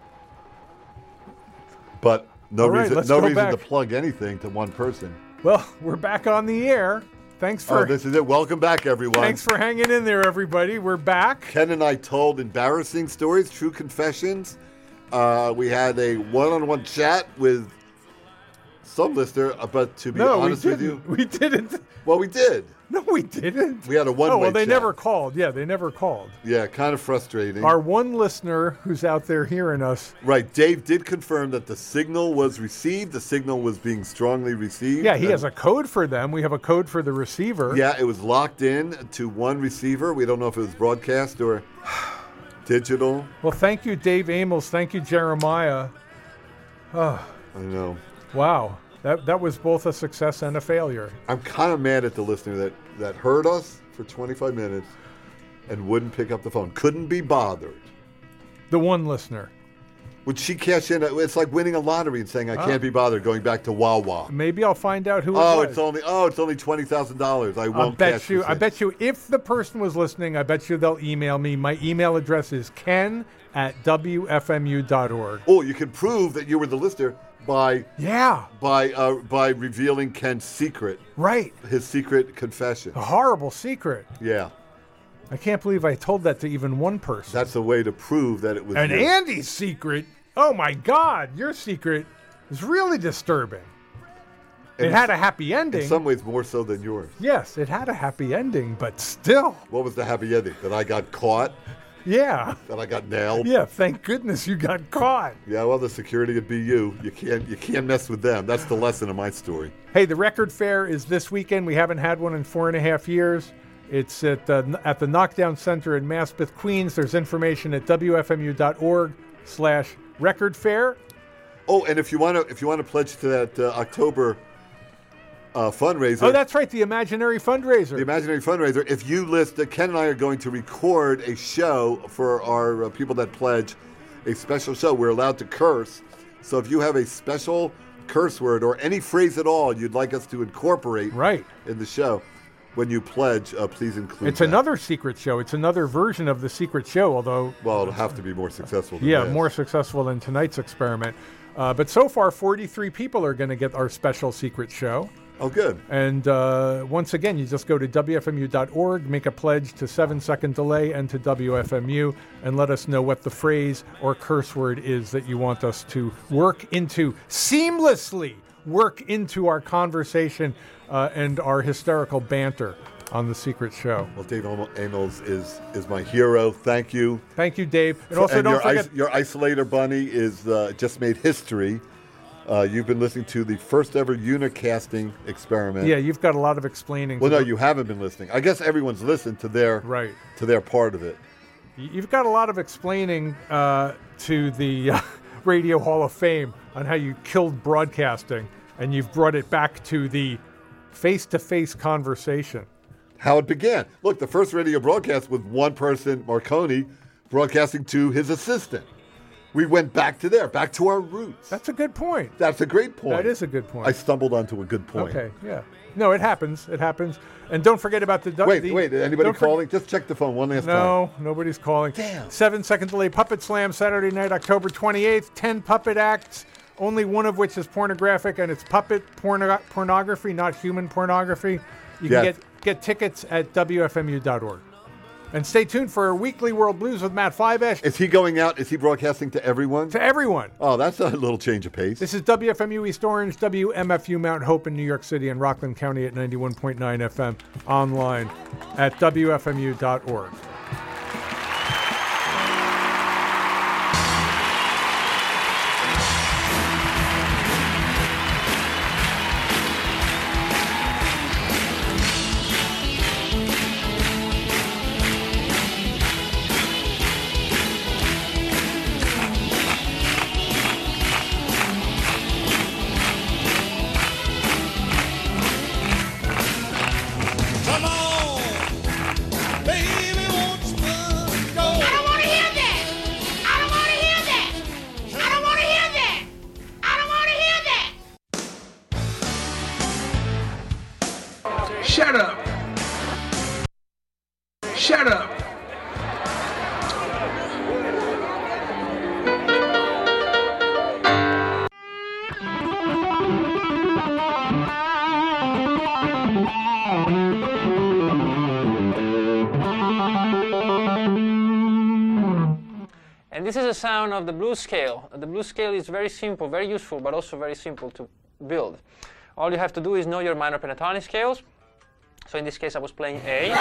But no All right, reason. let's No go reason to back. plug anything to one person. Well, we're back on the air. Thanks Oh, for this is it. Welcome back, everyone. thanks for hanging in there, everybody. We're back. Ken and I told embarrassing stories, true confessions. Uh, we had a one-on-one chat with some listener, uh, but to be No, we honest with didn't. you, We didn't. well, we did. No, we didn't. We had a one-way Oh well, they chat. never called. Yeah, they never called. Yeah, kind of frustrating. Our one listener who's out there hearing us. right, Dave did confirm that the signal was received. The signal was being strongly received. Yeah, he and- has a code for them. We have a code for the receiver. Yeah, it was locked in to one receiver. We don't know if it was broadcast or digital. Well, thank you, Dave Amos. Thank you, Jeremiah. I know. Wow, that that was both a success and a failure. I'm kind of mad at the listener that, that heard us for twenty-five minutes and wouldn't pick up the phone. Couldn't be bothered. The one listener. Would she cash in? It's like winning a lottery and saying, I Oh. can't be bothered, going back to Wawa. Maybe I'll find out who it Oh, was. it's only oh, it's only twenty thousand dollars. I I won't bet cash you. this I in. bet you. If the person was listening, I bet you they'll email me. My email address is ken at w f m u dot org. Oh, you can prove that you were the listener by Yeah. by uh, by revealing Ken's secret, Right. his secret confession. A horrible secret. Yeah, I can't believe I told that to even one person. that's a way to prove that it was And you. Andy's secret. Oh my God, your secret is really disturbing. And It had a happy ending. in some ways more so than yours. Yes, it had a happy ending, but still. What was the happy ending? That I got caught? Yeah. That I got nailed? Yeah, thank goodness you got caught. Yeah, well, the security would be you. You can't you can't mess with them. That's the lesson of my story. Hey, the record fair is this weekend. We haven't had one in four and a half years. It's at the, at the Knockdown Center in Maspeth, Queens. There's information at W F M U dot org slash record fair. Oh, and if you want to if you want to pledge to that uh, October uh, fundraiser, Oh, that's right, the imaginary fundraiser. the imaginary fundraiser, if you list that Ken and I are going to record a show for our uh, people that pledge, a special show. We're allowed to curse. So if you have a special curse word or any phrase at all you'd like us to incorporate Right. in the show, when you pledge, uh, please include It's that. another secret show. It's another version of the secret show, although, Well, it'll have to be more successful than yeah, this. more successful than tonight's experiment. Uh, but so far, forty-three people are going to get our special secret show. Oh, good. And uh, once again, you just go to W F M U dot org, make a pledge to seven Second Delay and to W F M U, and let us know what the phrase or curse word is that you want us to work into, seamlessly work into our conversation uh, and our hysterical banter on the secret show. Well, Dave Amo- Amos is is my hero. Thank you. Thank you, Dave. And also, and don't your, forget... is- your isolator bunny is uh, just made history. Uh, you've been listening to the first ever unicasting experiment. Yeah, you've got a lot of explaining Well, to no, do. you haven't been listening. I guess everyone's listened to their Right. to their part of it. You've got a lot of explaining uh, to the uh, Radio Hall of Fame on how you killed broadcasting, and you've brought it back to the face-to-face conversation. How it began. Look, the first radio broadcast with one person, Marconi, broadcasting to his assistant. We went back to there, back to our roots. That's a good point. That's a great point. That is a good point. I stumbled onto a good point. Okay, yeah. No, it happens. It happens. And don't forget about the... Wait, the, wait, anybody don't for- calling? Just check the phone one last time. No, nobody's calling. Damn. Seven Second Delay Puppet Slam, Saturday night, October twenty-eighth. Ten puppet acts, only one of which is pornographic, and it's puppet porno- pornography, not human pornography. You can Yes. get, get tickets at W F M U dot org. And stay tuned for our weekly World Blues with Matt Fiveash. Is he going out? Is he broadcasting to everyone? To everyone. Oh, that's a little change of pace. This is W F M U East Orange, W M F U Mount Hope in New York City, and Rockland County at ninety-one point nine F M. Online at W F M U dot org. Come on, baby, won't you go? I don't want to hear that. I don't want to hear that. I don't want to hear that. I don't want to hear that. Shut up. Shut up. And this is the sound of the blues scale. The blues scale is very simple, very useful, but also very simple to build. All you have to do is know your minor pentatonic scales. So in this case, I was playing A.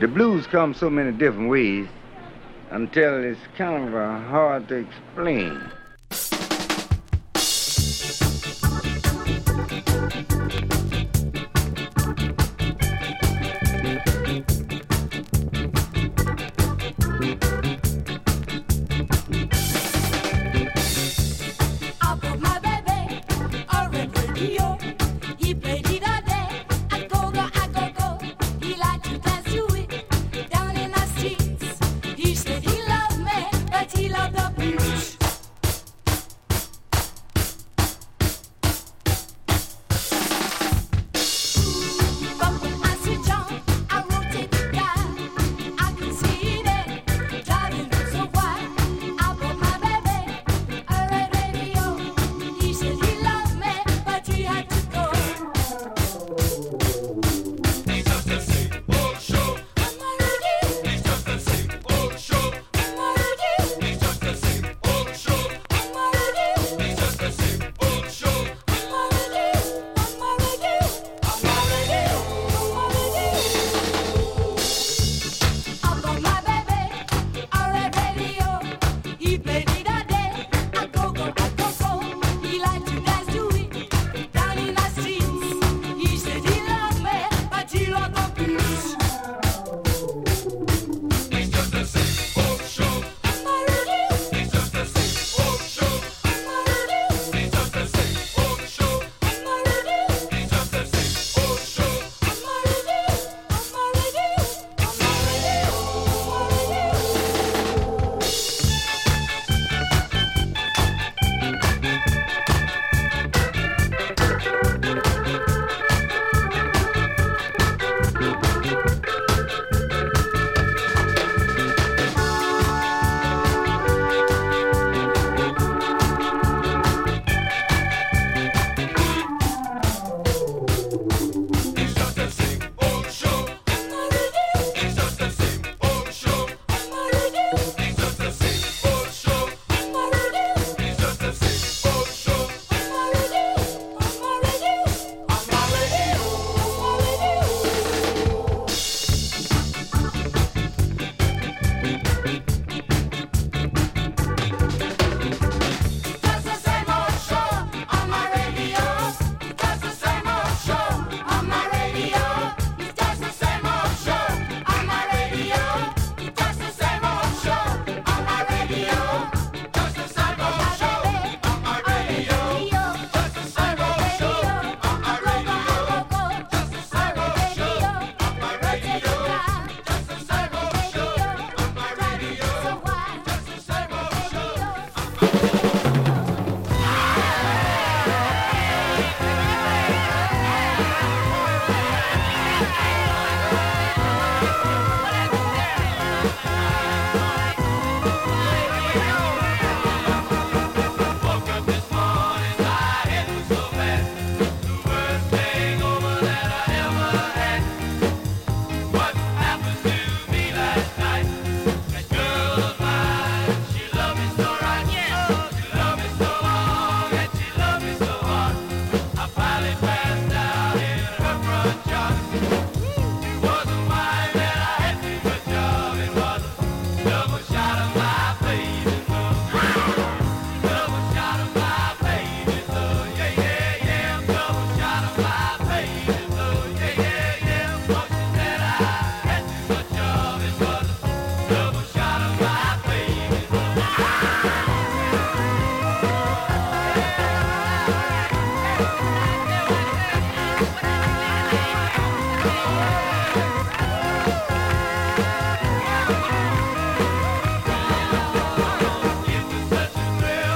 The blues come so many different ways until it's kind of uh, hard to explain.